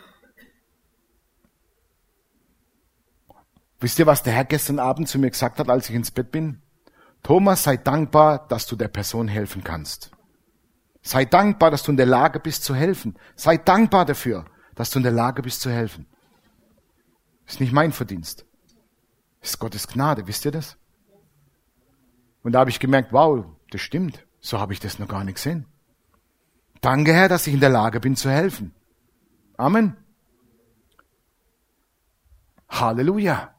Wisst ihr, was der Herr gestern Abend zu mir gesagt hat, als ich ins Bett bin? Thomas, sei dankbar, dass du der Person helfen kannst. Sei dankbar, dass du in der Lage bist zu helfen. Sei dankbar dafür, dass du in der Lage bist zu helfen. Das ist nicht mein Verdienst. Das ist Gottes Gnade, wisst ihr das? Und da habe ich gemerkt, wow, das stimmt. So habe ich das noch gar nicht gesehen. Danke, Herr, dass ich in der Lage bin zu helfen. Amen. Halleluja.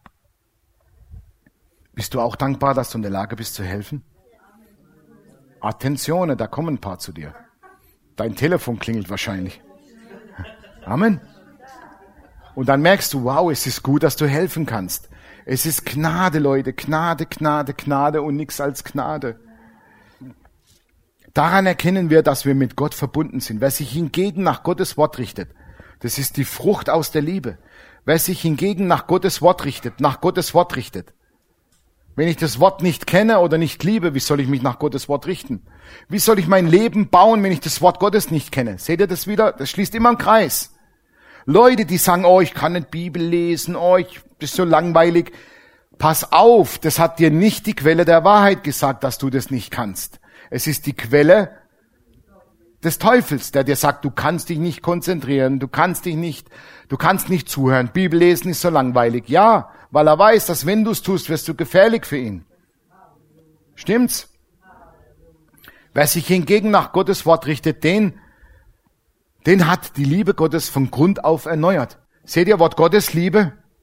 Bist du auch dankbar, dass du in der Lage bist zu helfen? Attenzione, da kommen ein paar zu dir. Dein Telefon klingelt wahrscheinlich. Amen. Und dann merkst du, wow, es ist gut, dass du helfen kannst. Es ist Gnade, Leute, Gnade, Gnade, Gnade und nichts als Gnade. Daran erkennen wir, dass wir mit Gott verbunden sind. Wer sich hingegen nach Gottes Wort richtet, das ist die Frucht aus der Liebe. Wer sich hingegen nach Gottes Wort richtet, nach Gottes Wort richtet. Wenn ich das Wort nicht kenne oder nicht liebe, wie soll ich mich nach Gottes Wort richten? Wie soll ich mein Leben bauen, wenn ich das Wort Gottes nicht kenne? Seht ihr das wieder? Das schließt immer im Kreis. Leute, die sagen, oh, ich kann nicht Bibel lesen, oh, ich, das ist so langweilig. Pass auf, das hat dir nicht die Quelle der Wahrheit gesagt, dass du das nicht kannst. Es ist die Quelle des Teufels, der dir sagt, du kannst dich nicht konzentrieren, du kannst dich nicht, du kannst nicht zuhören. Bibel lesen ist so langweilig. Ja, weil er weiß, dass wenn du es tust, wirst du gefährlich für ihn. Stimmt's? Wer sich hingegen nach Gottes Wort richtet, den, den hat die Liebe Gottes von Grund auf erneuert. Seht ihr, Wort Gottes Liebe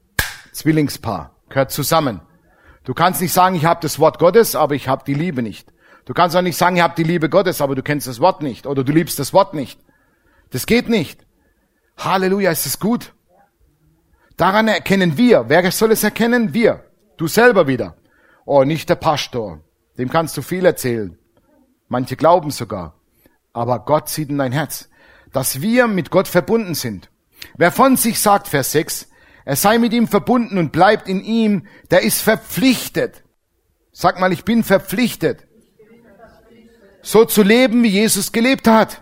Zwillingspaar, gehört zusammen. Du kannst nicht sagen, ich habe das Wort Gottes, aber ich habe die Liebe nicht. Du kannst auch nicht sagen, ich habe die Liebe Gottes, aber du kennst das Wort nicht. Oder du liebst das Wort nicht. Das geht nicht. Halleluja, ist es gut? Daran erkennen wir. Wer soll es erkennen? Wir. Du selber wieder. Oh, nicht der Pastor. Dem kannst du viel erzählen. Manche glauben sogar. Aber Gott sieht in dein Herz. Dass wir mit Gott verbunden sind. Wer von sich sagt, Vers sechs, er sei mit ihm verbunden und bleibt in ihm, der ist verpflichtet. Sag mal, ich bin verpflichtet. So zu leben, wie Jesus gelebt hat.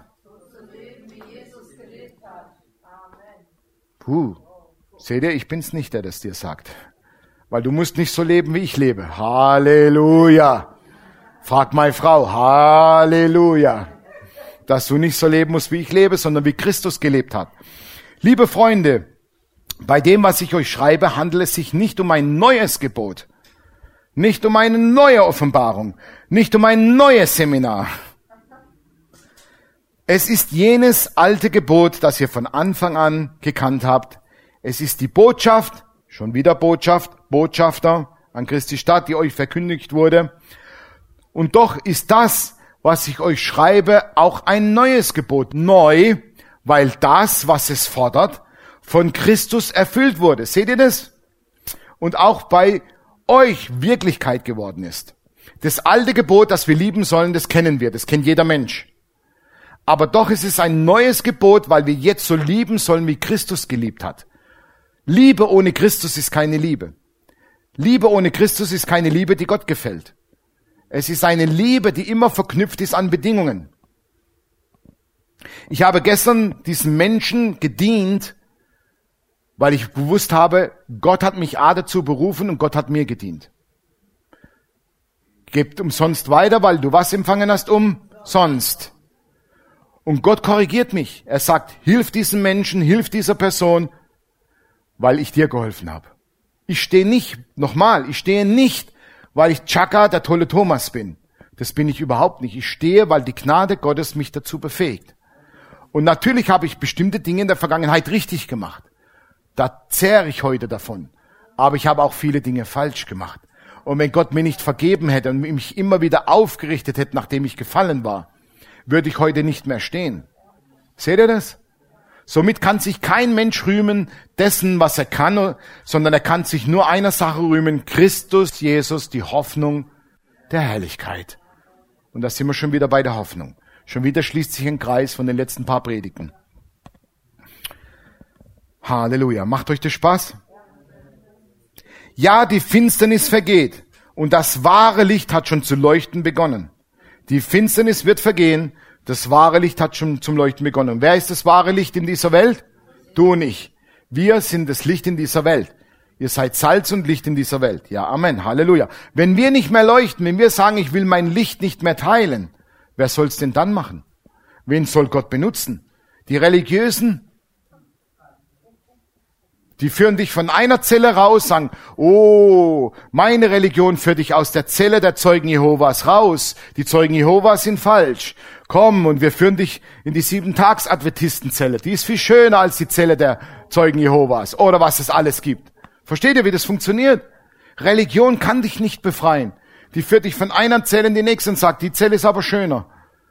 Puh, seht ihr, ich bin's nicht, der das dir sagt. Weil du musst nicht so leben, wie ich lebe. Halleluja. Frag meine Frau, Halleluja. Dass du nicht so leben musst, wie ich lebe, sondern wie Christus gelebt hat. Liebe Freunde, bei dem, was ich euch schreibe, handelt es sich nicht um ein neues Gebot. Nicht um eine neue Offenbarung. Nicht um ein neues Seminar. Es ist jenes alte Gebot, das ihr von Anfang an gekannt habt. Es ist die Botschaft, schon wieder Botschaft, Botschafter an Christi Stadt, die euch verkündigt wurde. Und doch ist das, was ich euch schreibe, auch ein neues Gebot. Neu, weil das, was es fordert, von Christus erfüllt wurde. Seht ihr das? Und auch bei euch Wirklichkeit geworden ist. Das alte Gebot, das wir lieben sollen, das kennen wir, das kennt jeder Mensch. Aber doch ist es ein neues Gebot, weil wir jetzt so lieben sollen, wie Christus geliebt hat. Liebe ohne Christus ist keine Liebe. Liebe ohne Christus ist keine Liebe, die Gott gefällt. Es ist eine Liebe, die immer verknüpft ist an Bedingungen. Ich habe gestern diesen Menschen gedient, weil ich gewusst habe, Gott hat mich A dazu berufen und Gott hat mir gedient. Gebt umsonst weiter, weil du was empfangen hast, umsonst. Und Gott korrigiert mich. Er sagt, hilf diesem Menschen, hilf dieser Person, weil ich dir geholfen habe. Ich stehe nicht, nochmal, ich stehe nicht, weil ich Chaka, der tolle Thomas bin. Das bin ich überhaupt nicht. Ich stehe, weil die Gnade Gottes mich dazu befähigt. Und natürlich habe ich bestimmte Dinge in der Vergangenheit richtig gemacht. Da zehre ich heute davon. Aber ich habe auch viele Dinge falsch gemacht. Und wenn Gott mir nicht vergeben hätte und mich immer wieder aufgerichtet hätte, nachdem ich gefallen war, würde ich heute nicht mehr stehen. Seht ihr das? Somit kann sich kein Mensch rühmen dessen, was er kann, sondern er kann sich nur einer Sache rühmen, Christus, Jesus, die Hoffnung der Herrlichkeit. Und da sind wir schon wieder bei der Hoffnung. Schon wieder schließt sich ein Kreis von den letzten paar Predigten. Halleluja. Macht euch das Spaß? Ja, die Finsternis vergeht und das wahre Licht hat schon zu leuchten begonnen. Die Finsternis wird vergehen, das wahre Licht hat schon zum Leuchten begonnen. Wer ist das wahre Licht in dieser Welt? Du und ich. Wir sind das Licht in dieser Welt. Ihr seid Salz und Licht in dieser Welt. Ja, Amen. Halleluja. Wenn wir nicht mehr leuchten, wenn wir sagen, ich will mein Licht nicht mehr teilen, wer soll es denn dann machen? Wen soll Gott benutzen? Die Religiösen? Die führen dich von einer Zelle raus, sagen, oh, meine Religion führt dich aus der Zelle der Zeugen Jehovas raus. Die Zeugen Jehovas sind falsch. Komm, und wir führen dich in die Sieben-Tags-Adventistenzelle. Die ist viel schöner als die Zelle der Zeugen Jehovas. Oder was es alles gibt. Versteht ihr, wie das funktioniert? Religion kann dich nicht befreien. Die führt dich von einer Zelle in die nächste und sagt, die Zelle ist aber schöner.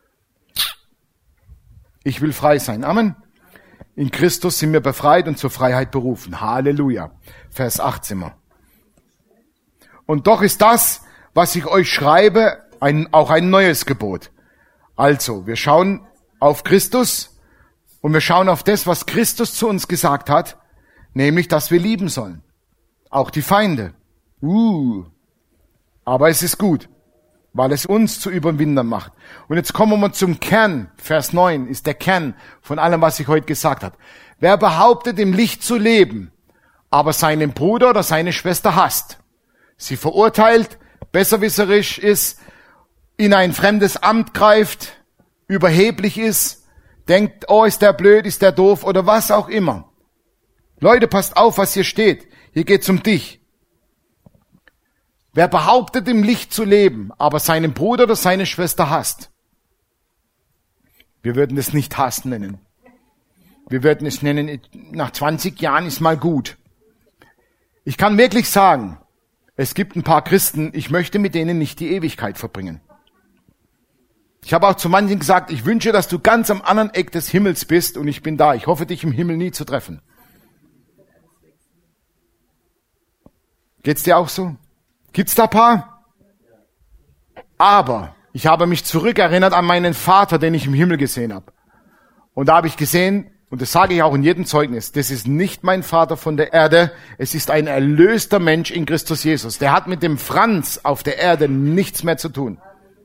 Ich will frei sein. Amen. In Christus sind wir befreit und zur Freiheit berufen. Halleluja. Vers achtzehn. Und doch ist das, was ich euch schreibe, ein, auch ein neues Gebot. Also, wir schauen auf Christus und wir schauen auf das, was Christus zu uns gesagt hat, nämlich, dass wir lieben sollen. Auch die Feinde. Uh. Aber es ist gut, weil es uns zu Überwindern macht. Und jetzt kommen wir zum Kern. Vers neun ist der Kern von allem, was ich heute gesagt habe. Wer behauptet, im Licht zu leben, aber seinen Bruder oder seine Schwester hasst, sie verurteilt, besserwisserisch ist, in ein fremdes Amt greift, überheblich ist, denkt, oh, ist der blöd, ist der doof oder was auch immer. Leute, passt auf, was hier steht. Hier geht's um dich. Wer behauptet, im Licht zu leben, aber seinen Bruder oder seine Schwester hasst. Wir würden es nicht Hass nennen. Wir würden es nennen, nach zwanzig Jahren ist mal gut. Ich kann wirklich sagen, es gibt ein paar Christen, ich möchte mit denen nicht die Ewigkeit verbringen. Ich habe auch zu manchen gesagt, ich wünsche, dass du ganz am anderen Eck des Himmels bist und ich bin da. Ich hoffe, dich im Himmel nie zu treffen. Geht's dir auch so? Gibt's da ein paar? Aber ich habe mich zurückerinnert an meinen Vater, den ich im Himmel gesehen habe. Und da habe ich gesehen, und das sage ich auch in jedem Zeugnis, das ist nicht mein Vater von der Erde, es ist ein erlöster Mensch in Christus Jesus. Der hat mit dem Franz auf der Erde nichts mehr zu tun.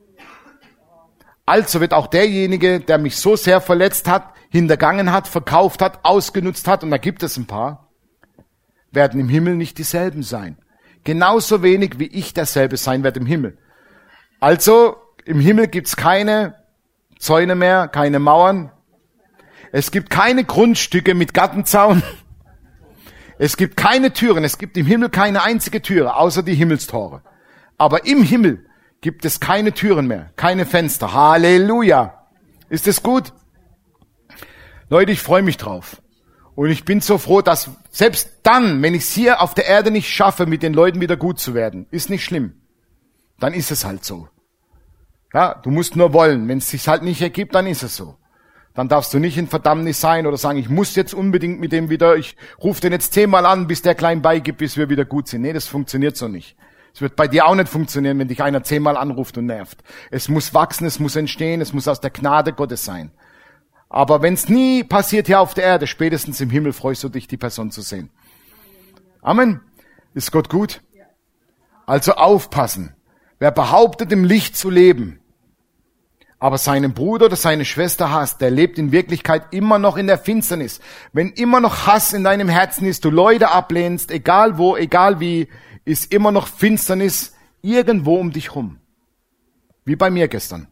Also wird auch derjenige, der mich so sehr verletzt hat, hintergangen hat, verkauft hat, ausgenutzt hat, und da gibt es ein paar, werden im Himmel nicht dieselben sein. Genauso wenig wie ich derselbe sein werde im Himmel. Also im Himmel gibt's keine Zäune mehr, keine Mauern. Es gibt keine Grundstücke mit Gartenzaun. Es gibt keine Türen. Es gibt im Himmel keine einzige Türe, außer die Himmelstore. Aber im Himmel gibt es keine Türen mehr, keine Fenster. Halleluja. Ist es gut? Leute, ich freue mich drauf. Und ich bin so froh, dass selbst dann, wenn ich es hier auf der Erde nicht schaffe, mit den Leuten wieder gut zu werden, ist nicht schlimm. Dann ist es halt so. Ja, du musst nur wollen. Wenn es sich halt nicht ergibt, dann ist es so. Dann darfst du nicht in Verdammnis sein oder sagen, ich muss jetzt unbedingt mit dem wieder, ich rufe den jetzt zehnmal an, bis der klein beigibt, bis wir wieder gut sind. Nee, das funktioniert so nicht. Es wird bei dir auch nicht funktionieren, wenn dich einer zehnmal anruft und nervt. Es muss wachsen, es muss entstehen, es muss aus der Gnade Gottes sein. Aber wenn es nie passiert hier auf der Erde, spätestens im Himmel freust du dich, die Person zu sehen. Amen. Ist Gott gut? Also aufpassen. Wer behauptet, im Licht zu leben, aber seinen Bruder oder seine Schwester hasst, der lebt in Wirklichkeit immer noch in der Finsternis. Wenn immer noch Hass in deinem Herzen ist, du Leute ablehnst, egal wo, egal wie, ist immer noch Finsternis irgendwo um dich rum. Wie bei mir gestern.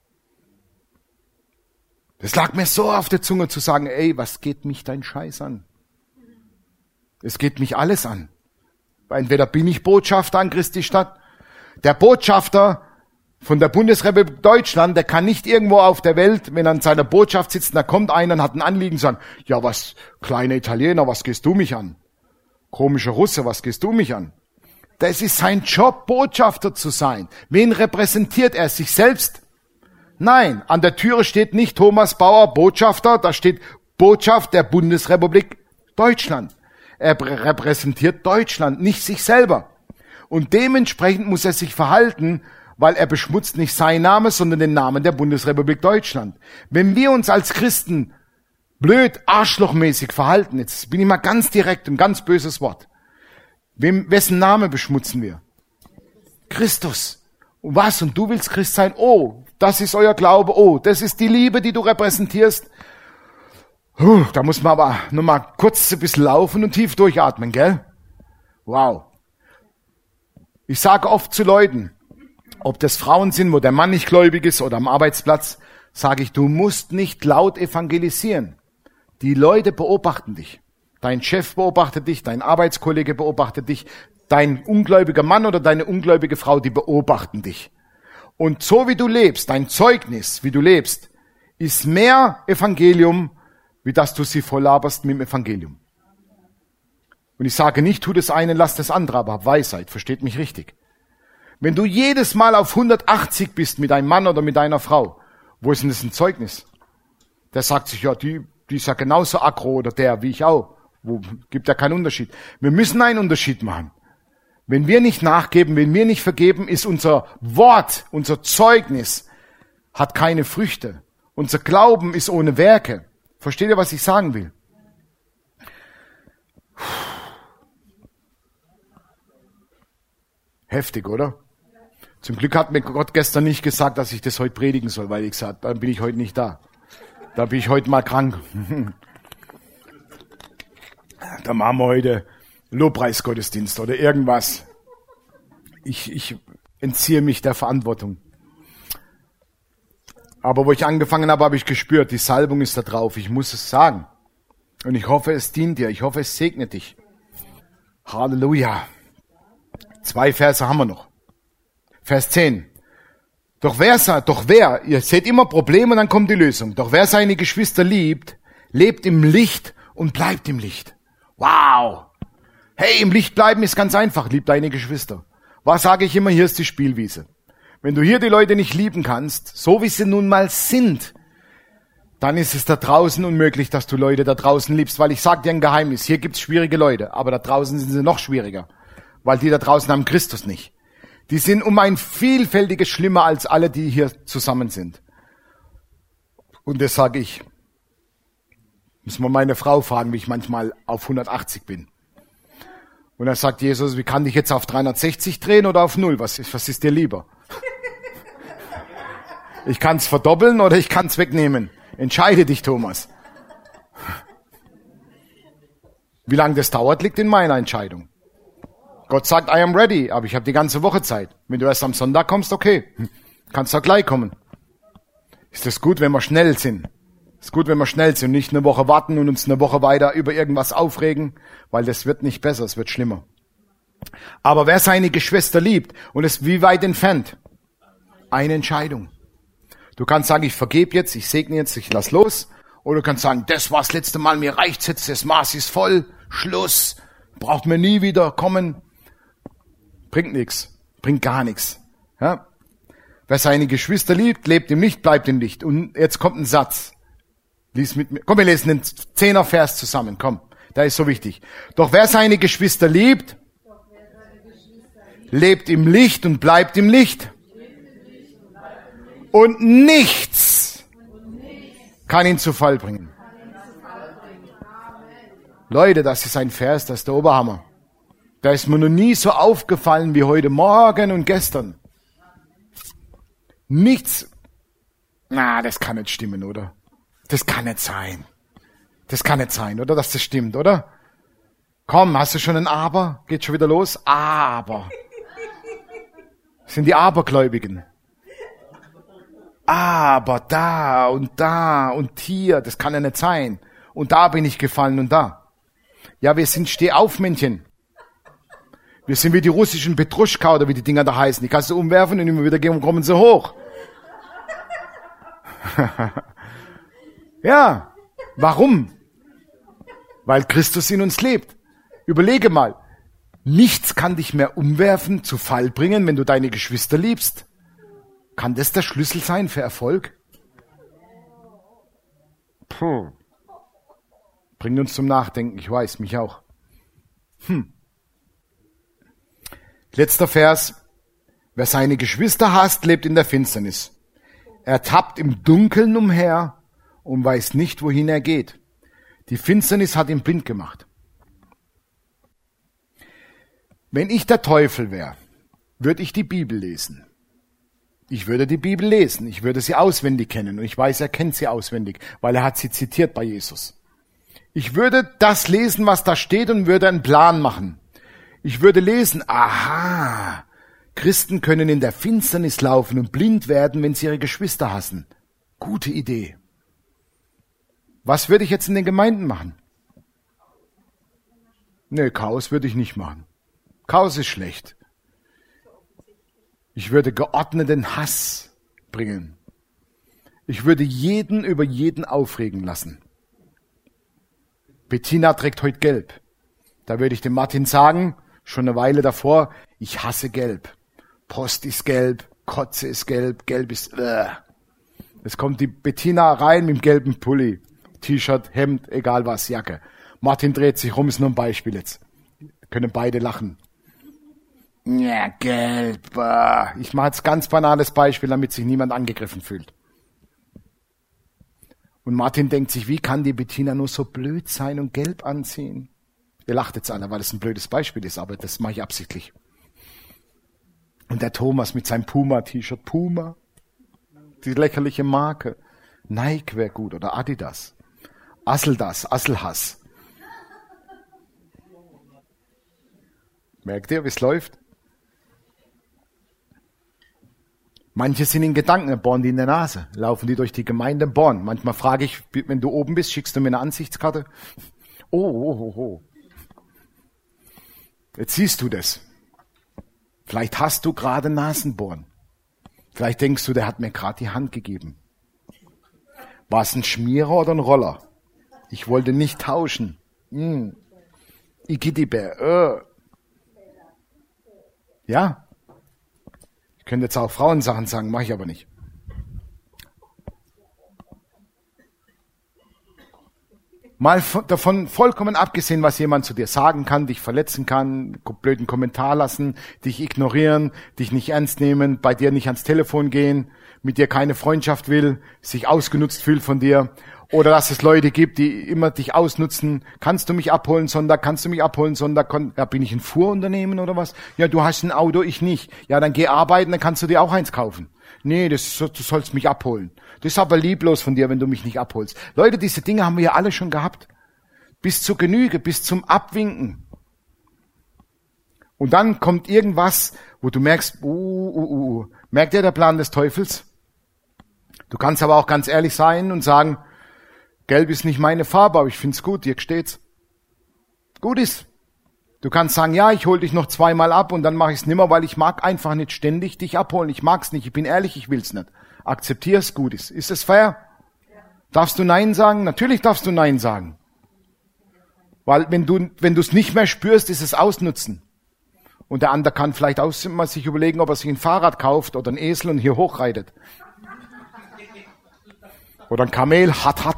Es lag mir so auf der Zunge zu sagen, ey, was geht mich dein Scheiß an? Es geht mich alles an. Entweder bin ich Botschafter an Christi Stadt. Der Botschafter von der Bundesrepublik Deutschland, der kann nicht irgendwo auf der Welt, wenn er an seiner Botschaft sitzt, da kommt einer und hat ein Anliegen, sagen, ja was, kleiner Italiener, was gehst du mich an? Komischer Russe, was gehst du mich an? Das ist sein Job, Botschafter zu sein. Wen repräsentiert er? Sich selbst? Nein, an der Türe steht nicht Thomas Bauer, Botschafter, da steht Botschaft der Bundesrepublik Deutschland. Er repräsentiert Deutschland, nicht sich selber. Und dementsprechend muss er sich verhalten, weil er beschmutzt nicht seinen Namen, sondern den Namen der Bundesrepublik Deutschland. Wenn wir uns als Christen blöd, arschlochmäßig verhalten, jetzt bin ich mal ganz direkt, ein ganz böses Wort. Wem, wessen Name beschmutzen wir? Christus. Und was? Und du willst Christ sein? Oh, das ist euer Glaube. Oh, das ist die Liebe, die du repräsentierst. Puh, da muss man aber nur mal kurz ein bisschen laufen und tief durchatmen, gell? Wow. Ich sage oft zu Leuten, ob das Frauen sind, wo der Mann nicht gläubig ist oder am Arbeitsplatz, sage ich, du musst nicht laut evangelisieren. Die Leute beobachten dich. Dein Chef beobachtet dich, dein Arbeitskollege beobachtet dich, dein ungläubiger Mann oder deine ungläubige Frau, die beobachten dich. Und so wie du lebst, dein Zeugnis, wie du lebst, ist mehr Evangelium, wie dass du sie volllaberst mit dem Evangelium. Und ich sage nicht, tu das eine, lass das andere, aber hab Weisheit, versteht mich richtig. Wenn du jedes Mal auf hundertachtzig bist mit einem Mann oder mit einer Frau, wo ist denn das ein Zeugnis? Der sagt sich, ja, die, die ist ja genauso aggro oder der, wie ich auch. Wo gibt ja keinen Unterschied. Wir müssen einen Unterschied machen. Wenn wir nicht nachgeben, wenn wir nicht vergeben, ist unser Wort, unser Zeugnis, hat keine Früchte. Unser Glauben ist ohne Werke. Versteht ihr, was ich sagen will? Heftig, oder? Zum Glück hat mir Gott gestern nicht gesagt, dass ich das heute predigen soll, weil ich gesagt, dann bin ich heute nicht da. Da bin ich heute mal krank. Da machen wir heute Lobpreisgottesdienst oder irgendwas. Ich, ich entziehe mich der Verantwortung. Aber wo ich angefangen habe, habe ich gespürt, die Salbung ist da drauf. Ich muss es sagen. Und ich hoffe, es dient dir. Ich hoffe, es segnet dich. Halleluja. Zwei Verse haben wir noch. Vers zehn. Doch wer, doch wer, ihr seht immer Probleme und dann kommt die Lösung. Doch wer seine Geschwister liebt, lebt im Licht und bleibt im Licht. Wow! Hey, im Licht bleiben ist ganz einfach. Lieb deine Geschwister. Was sage ich immer? Hier ist die Spielwiese. Wenn du hier die Leute nicht lieben kannst, so wie sie nun mal sind, dann ist es da draußen unmöglich, dass du Leute da draußen liebst. Weil ich sage dir ein Geheimnis. Hier gibt's schwierige Leute, aber da draußen sind sie noch schwieriger. Weil die da draußen haben Christus nicht. Die sind um ein Vielfältiges schlimmer als alle, die hier zusammen sind. Und das sage ich. Muss man meine Frau fragen, wie ich manchmal auf hundertachtzig bin. Und dann sagt Jesus, wie kann ich jetzt auf dreihundertsechzig drehen oder auf null? Was ist, was ist dir lieber? Ich kann es verdoppeln oder ich kann es wegnehmen. Entscheide dich, Thomas. Wie lange das dauert, liegt in meiner Entscheidung. Gott sagt, I am ready, aber ich habe die ganze Woche Zeit. Wenn du erst am Sonntag kommst, okay, kannst auch gleich kommen. Ist es gut, wenn wir schnell sind? Ist gut, wenn wir schnell sind, nicht eine Woche warten und uns eine Woche weiter über irgendwas aufregen, weil das wird nicht besser, es wird schlimmer. Aber wer seine Geschwister liebt und ist wie weit entfernt? Eine Entscheidung. Du kannst sagen, ich vergebe jetzt, ich segne jetzt, ich lass los. Oder du kannst sagen, das war das letzte Mal, mir reicht's jetzt, das Maß ist voll, Schluss, braucht mir nie wieder kommen. Bringt nichts, bringt gar nichts. Ja? Wer seine Geschwister liebt, lebt im Licht, bleibt im Licht. Und jetzt kommt ein Satz. Lies mit mir. Komm, wir lesen den Zehner-Vers zusammen. Komm, der ist so wichtig. Doch wer seine Geschwister liebt, lebt im Licht und bleibt im Licht. Und nichts kann ihn zu Fall bringen. Leute, das ist ein Vers, das ist der Oberhammer. Da ist mir noch nie so aufgefallen wie heute Morgen und gestern. Nichts. Na, das kann nicht stimmen, oder? Das kann nicht sein. Das kann nicht sein, oder? Dass das stimmt, oder? Komm, hast du schon ein Aber? Geht schon wieder los? Aber. Das sind die Abergläubigen. Aber da und da und hier, das kann ja nicht sein. Und da bin ich gefallen und da. Ja, wir sind Stehaufmännchen. Wir sind wie die russischen Petruschka oder wie die Dinger da heißen. Die kannst du umwerfen und immer wieder gehen und kommen sie hoch. Ja, warum? Weil Christus in uns lebt. Überlege mal, nichts kann dich mehr umwerfen, zu Fall bringen, wenn du deine Geschwister liebst. Kann das der Schlüssel sein für Erfolg? Puh. Bringt uns zum Nachdenken, ich weiß, mich auch. Hm. Letzter Vers. Wer seine Geschwister hasst, lebt in der Finsternis. Er tappt im Dunkeln umher und weiß nicht, wohin er geht. Die Finsternis hat ihn blind gemacht. Wenn ich der Teufel wäre, würde ich die Bibel lesen. Ich würde die Bibel lesen. Ich würde sie auswendig kennen. Und ich weiß, er kennt sie auswendig, weil er hat sie zitiert bei Jesus. Ich würde das lesen, was da steht, und würde einen Plan machen. Ich würde lesen, aha, Christen können in der Finsternis laufen und blind werden, wenn sie ihre Geschwister hassen. Gute Idee. Was würde ich jetzt in den Gemeinden machen? Nee, Chaos würde ich nicht machen. Chaos ist schlecht. Ich würde geordneten Hass bringen. Ich würde jeden über jeden aufregen lassen. Bettina trägt heute gelb. Da würde ich dem Martin sagen, schon eine Weile davor, ich hasse gelb. Post ist gelb, Kotze ist gelb, gelb ist... Äh. Jetzt kommt die Bettina rein mit dem gelben Pulli. T-Shirt, Hemd, egal was, Jacke. Martin dreht sich rum, ist nur ein Beispiel jetzt. Können beide lachen. Ja, gelb. Ich mache jetzt ganz banales Beispiel, damit sich niemand angegriffen fühlt. Und Martin denkt sich, wie kann die Bettina nur so blöd sein und gelb anziehen? Ihr lacht jetzt alle, weil es ein blödes Beispiel ist, aber das mache ich absichtlich. Und der Thomas mit seinem Puma-T-Shirt. Puma. Die lächerliche Marke. Nike wäre gut oder Adidas. Asseldas, Asselhass. Merkt ihr, wie es läuft? Manche sind in Gedanken, bohren die in der Nase, laufen die durch die Gemeinde, bohren. Manchmal frage ich, wenn du oben bist, schickst du mir eine Ansichtskarte? Oh, oh, oh, oh. Jetzt siehst du das. Vielleicht hast du gerade Nasenbohren. Vielleicht denkst du, der hat mir gerade die Hand gegeben. War es ein Schmierer oder ein Roller? Ich wollte nicht tauschen. Hm. Igidibe. Äh. Ja. Ich könnte jetzt auch Frauensachen sagen, mache ich aber nicht. Mal davon vollkommen abgesehen, was jemand zu dir sagen kann, dich verletzen kann, blöden Kommentar lassen, dich ignorieren, dich nicht ernst nehmen, bei dir nicht ans Telefon gehen, mit dir keine Freundschaft will, sich ausgenutzt fühlt von dir. Oder dass es Leute gibt, die immer dich ausnutzen. Kannst du mich abholen, Sonntag? Kannst du mich abholen, Sonntag? Ja, bin ich ein Fuhrunternehmen oder was? Ja, du hast ein Auto, ich nicht. Ja, dann geh arbeiten, dann kannst du dir auch eins kaufen. Nee, das, du sollst mich abholen. Das ist aber lieblos von dir, wenn du mich nicht abholst. Leute, diese Dinge haben wir ja alle schon gehabt. Bis zur Genüge, bis zum Abwinken. Und dann kommt irgendwas, wo du merkst, uh, uh, uh. Merkt ihr der Plan des Teufels? Du kannst aber auch ganz ehrlich sein und sagen, Gelb ist nicht meine Farbe, aber ich find's gut, dir steht's. Gut ist. Du kannst sagen, ja, ich hol dich noch zweimal ab und dann mache ich's nimmer, weil ich mag einfach nicht ständig dich abholen. Ich mag's nicht, ich bin ehrlich, ich will's nicht. Akzeptier's, gut ist. Ist es fair? Ja. Darfst du Nein sagen? Natürlich darfst du Nein sagen. Weil wenn du wenn du es nicht mehr spürst, ist es Ausnutzen. Und der andere kann vielleicht auch mal sich überlegen, ob er sich ein Fahrrad kauft oder ein Esel und hier hochreitet. Oder ein Kamel, hat, hat.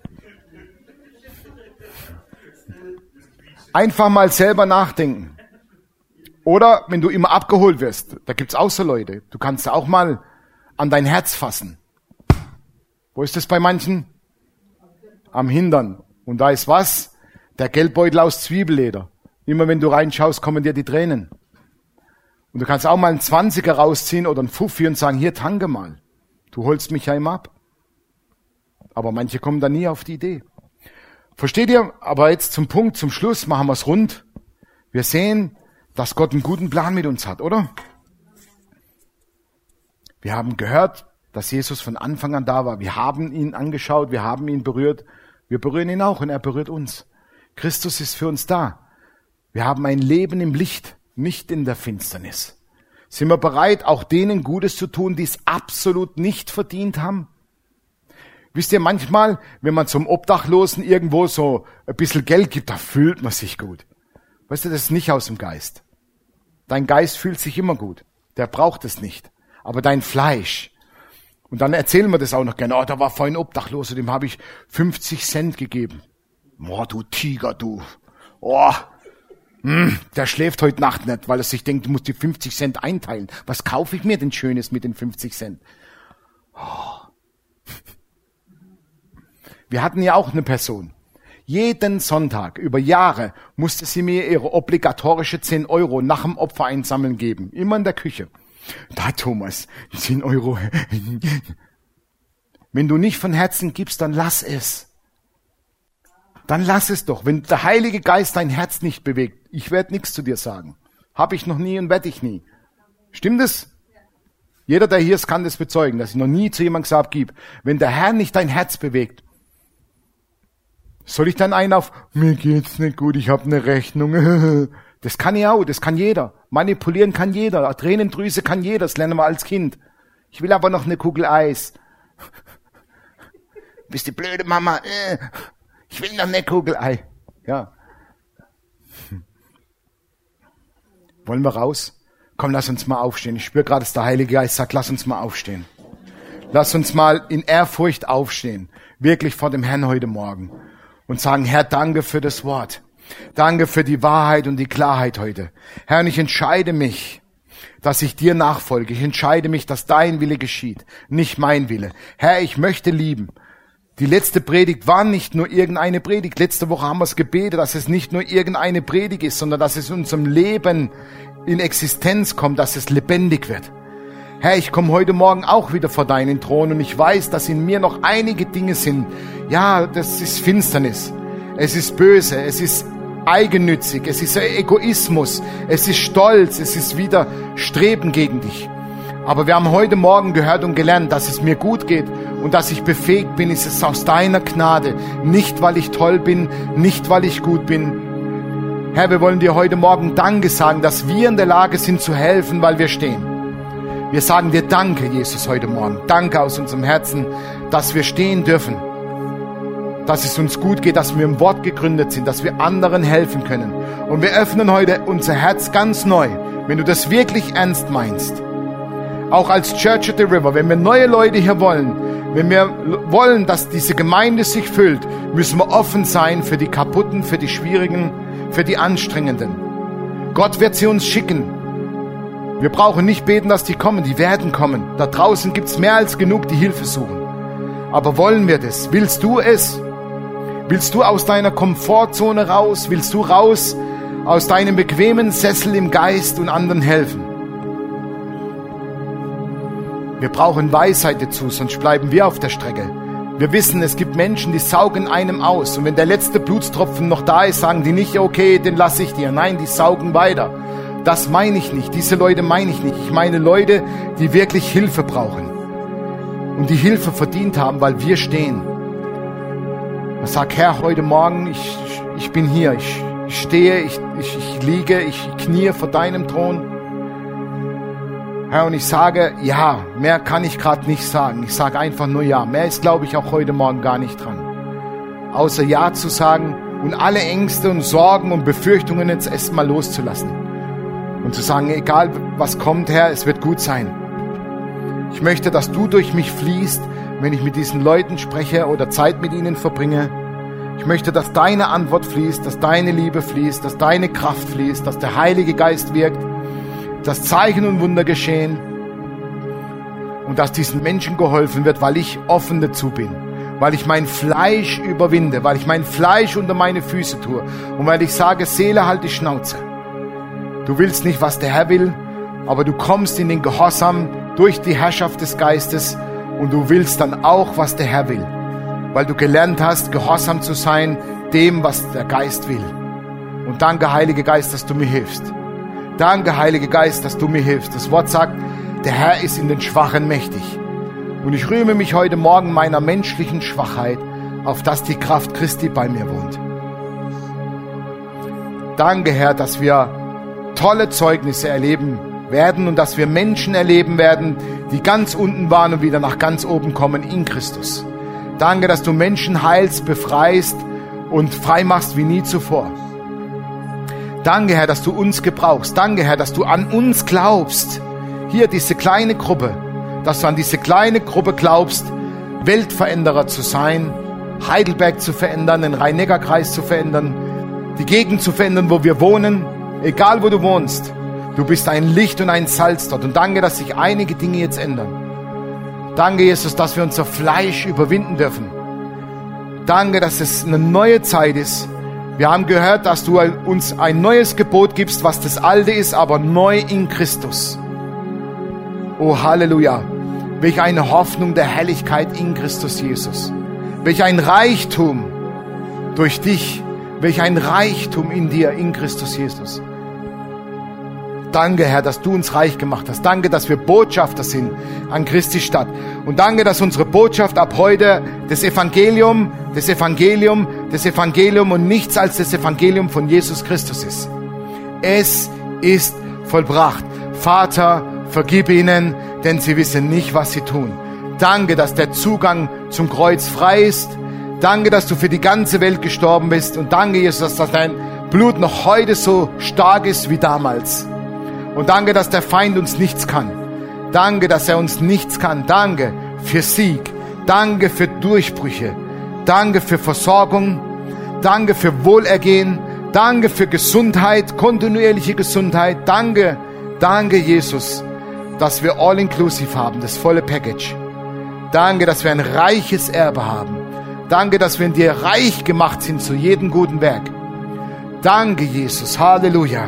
Einfach mal selber nachdenken. Oder wenn du immer abgeholt wirst, da gibt's auch so Leute, du kannst ja auch mal an dein Herz fassen. Wo ist das bei manchen? Am Hintern. Und da ist was? Der Geldbeutel aus Zwiebelleder. Immer wenn du reinschaust, kommen dir die Tränen. Und du kannst auch mal einen Zwanziger rausziehen oder einen Fuffi und sagen, hier, tanke mal. Du holst mich ja immer ab. Aber manche kommen da nie auf die Idee. Versteht ihr? Aber jetzt zum Punkt, zum Schluss machen wir es rund. Wir sehen, dass Gott einen guten Plan mit uns hat, oder? Wir haben gehört, dass Jesus von Anfang an da war. Wir haben ihn angeschaut, wir haben ihn berührt. Wir berühren ihn auch und er berührt uns. Christus ist für uns da. Wir haben ein Leben im Licht, nicht in der Finsternis. Sind wir bereit, auch denen Gutes zu tun, die es absolut nicht verdient haben? Wisst ihr, manchmal, wenn man zum Obdachlosen irgendwo so ein bisschen Geld gibt, da fühlt man sich gut. Weißt du, das ist nicht aus dem Geist. Dein Geist fühlt sich immer gut. Der braucht es nicht. Aber dein Fleisch. Und dann erzählen wir das auch noch gerne. Oh, da war vorhin ein Obdachloser, dem habe ich fünfzig Cent gegeben. Oh, du Tiger, du. Oh, hm, der schläft heute Nacht nicht, weil er sich denkt, du musst die fünfzig Cent einteilen. Was kaufe ich mir denn Schönes mit den fünfzig Cent? Oh. Wir hatten ja auch eine Person. Jeden Sonntag über Jahre musste sie mir ihre obligatorische zehn Euro nach dem Opfereinsammeln geben. Immer in der Küche. Da, Thomas, zehn Euro. Wenn du nicht von Herzen gibst, dann lass es. Dann lass es doch. Wenn der Heilige Geist dein Herz nicht bewegt, ich werde nichts zu dir sagen. Habe ich noch nie und werde ich nie. Stimmt es? Jeder, der hier ist, kann das bezeugen, dass ich noch nie zu jemandem gesagt habe, gib. Wenn der Herr nicht dein Herz bewegt, soll ich dann einen auf, mir geht's nicht gut, ich habe eine Rechnung. Das kann ich auch, das kann jeder. Manipulieren kann jeder, Tränendrüse kann jeder, das lernen wir als Kind. Ich will aber noch eine Kugel Eis. Bist du blöde Mama? Ich will noch eine Kugel Ei. Ja. Wollen wir raus? Komm, lass uns mal aufstehen. Ich spüre gerade, dass der Heilige Geist sagt, lass uns mal aufstehen. Lass uns mal in Ehrfurcht aufstehen. Wirklich vor dem Herrn heute Morgen. Und sagen, Herr, danke für das Wort. Danke für die Wahrheit und die Klarheit heute. Herr, und ich entscheide mich, dass ich dir nachfolge. Ich entscheide mich, dass dein Wille geschieht, nicht mein Wille. Herr, ich möchte lieben. Die letzte Predigt war nicht nur irgendeine Predigt. Letzte Woche haben wir es gebetet, dass es nicht nur irgendeine Predigt ist, sondern dass es in unserem Leben in Existenz kommt, dass es lebendig wird. Herr, ich komme heute Morgen auch wieder vor deinen Thron und ich weiß, dass in mir noch einige Dinge sind. Ja, das ist Finsternis. Es ist böse, es ist eigennützig, es ist Egoismus, es ist Stolz, es ist wieder Streben gegen dich. Aber wir haben heute Morgen gehört und gelernt, dass es mir gut geht und dass ich befähigt bin, ist es aus deiner Gnade. Nicht, weil ich toll bin, nicht, weil ich gut bin. Herr, wir wollen dir heute Morgen Danke sagen, dass wir in der Lage sind zu helfen, weil wir stehen. Wir sagen dir Danke, Jesus, heute Morgen. Danke aus unserem Herzen, dass wir stehen dürfen. dass es uns gut geht, dass wir im Wort gegründet sind, dass wir anderen helfen können. Und wir öffnen heute unser Herz ganz neu, wenn du das wirklich ernst meinst. Auch als Church at the River, wenn wir neue Leute hier wollen, wenn wir wollen, dass diese Gemeinde sich füllt, müssen wir offen sein für die Kaputten, für die Schwierigen, für die Anstrengenden. Gott wird sie uns schicken. Wir brauchen nicht beten, dass die kommen, die werden kommen. Da draußen gibt es mehr als genug, die Hilfe suchen. Aber wollen wir das? Willst du es? Willst du aus deiner Komfortzone raus? Willst du raus aus deinem bequemen Sessel im Geist und anderen helfen? Wir brauchen Weisheit dazu, sonst bleiben wir auf der Strecke. Wir wissen, es gibt Menschen, die saugen einem aus. Und wenn der letzte Blutstropfen noch da ist, sagen die nicht, okay, den lasse ich dir. Nein, die saugen weiter. Das meine ich nicht. Diese Leute meine ich nicht. Ich meine Leute, die wirklich Hilfe brauchen. Und die Hilfe verdient haben, weil wir stehen. Ich sage, Herr, heute Morgen, ich, ich bin hier. Ich, ich stehe, ich, ich, ich liege, ich kniee vor deinem Thron. Herr, und ich sage, ja, mehr kann ich gerade nicht sagen. Ich sage einfach nur ja. Mehr ist, glaube ich, auch heute Morgen gar nicht dran. Außer ja zu sagen und alle Ängste und Sorgen und Befürchtungen jetzt erstmal loszulassen. Und zu sagen, egal was kommt, Herr, es wird gut sein. Ich möchte, dass du durch mich fließt, wenn ich mit diesen Leuten spreche oder Zeit mit ihnen verbringe. Ich möchte, dass deine Antwort fließt, dass deine Liebe fließt, dass deine Kraft fließt, dass der Heilige Geist wirkt, dass Zeichen und Wunder geschehen und dass diesen Menschen geholfen wird, weil ich offen dazu bin, weil ich mein Fleisch überwinde, weil ich mein Fleisch unter meine Füße tue und weil ich sage, Seele, halt die Schnauze. Du willst nicht, was der Herr will, aber du kommst in den Gehorsam durch die Herrschaft des Geistes und du willst dann auch, was der Herr will, weil du gelernt hast, gehorsam zu sein dem, was der Geist will. Und danke, Heiliger Geist, dass du mir hilfst. Danke, Heiliger Geist, dass du mir hilfst. Das Wort sagt, der Herr ist in den Schwachen mächtig. Und ich rühme mich heute Morgen meiner menschlichen Schwachheit, auf dass die Kraft Christi bei mir wohnt. Danke, Herr, dass wir tolle Zeugnisse erleben werden und dass wir Menschen erleben werden, die ganz unten waren und wieder nach ganz oben kommen in Christus. Danke, dass du Menschen heilst, befreist und frei machst wie nie zuvor. Danke, Herr, dass du uns gebrauchst. Danke, Herr, dass du an uns glaubst. Hier diese kleine Gruppe, dass du an diese kleine Gruppe glaubst, Weltveränderer zu sein, Heidelberg zu verändern, den Rhein-Neckar-Kreis zu verändern, die Gegend zu verändern, wo wir wohnen, egal wo du wohnst. Du bist ein Licht und ein Salz dort. Und danke, dass sich einige Dinge jetzt ändern. Danke, Jesus, dass wir unser Fleisch überwinden dürfen. Danke, dass es eine neue Zeit ist. Wir haben gehört, dass du uns ein neues Gebot gibst, was das Alte ist, aber neu in Christus. Oh, Halleluja. Welch eine Hoffnung der Herrlichkeit in Christus Jesus. Welch ein Reichtum durch dich. Welch ein Reichtum in dir, in Christus Jesus. Danke, Herr, dass du uns reich gemacht hast. Danke, dass wir Botschafter sind an Christi Stadt. Und danke, dass unsere Botschaft ab heute das Evangelium, das Evangelium, das Evangelium und nichts als das Evangelium von Jesus Christus ist. Es ist vollbracht. Vater, vergib ihnen, denn sie wissen nicht, was sie tun. Danke, dass der Zugang zum Kreuz frei ist. Danke, dass du für die ganze Welt gestorben bist. Und danke, Jesus, dass dein Blut noch heute so stark ist wie damals. Und danke, dass der Feind uns nichts kann. Danke, dass er uns nichts kann. Danke für Sieg. Danke für Durchbrüche. Danke für Versorgung. Danke für Wohlergehen. Danke für Gesundheit, kontinuierliche Gesundheit. Danke, danke, Jesus, dass wir All-Inclusive haben, das volle Package. Danke, dass wir ein reiches Erbe haben. Danke, dass wir in dir reich gemacht sind zu jedem guten Werk. Danke, Jesus. Halleluja.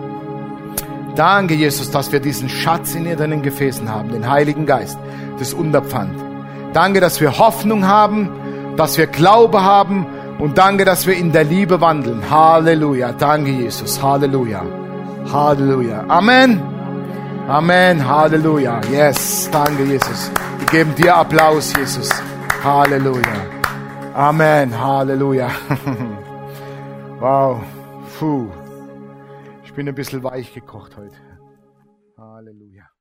Danke, Jesus, dass wir diesen Schatz in ihren Gefäßen haben, den Heiligen Geist, das Unterpfand. Danke, dass wir Hoffnung haben, dass wir Glaube haben und danke, dass wir in der Liebe wandeln. Halleluja. Danke, Jesus. Halleluja. Halleluja. Amen. Amen. Halleluja. Yes. Danke, Jesus. Wir geben dir Applaus, Jesus. Halleluja. Amen. Halleluja. Wow. Puh. Ich bin ein bisschen weich gekocht heute. Halleluja.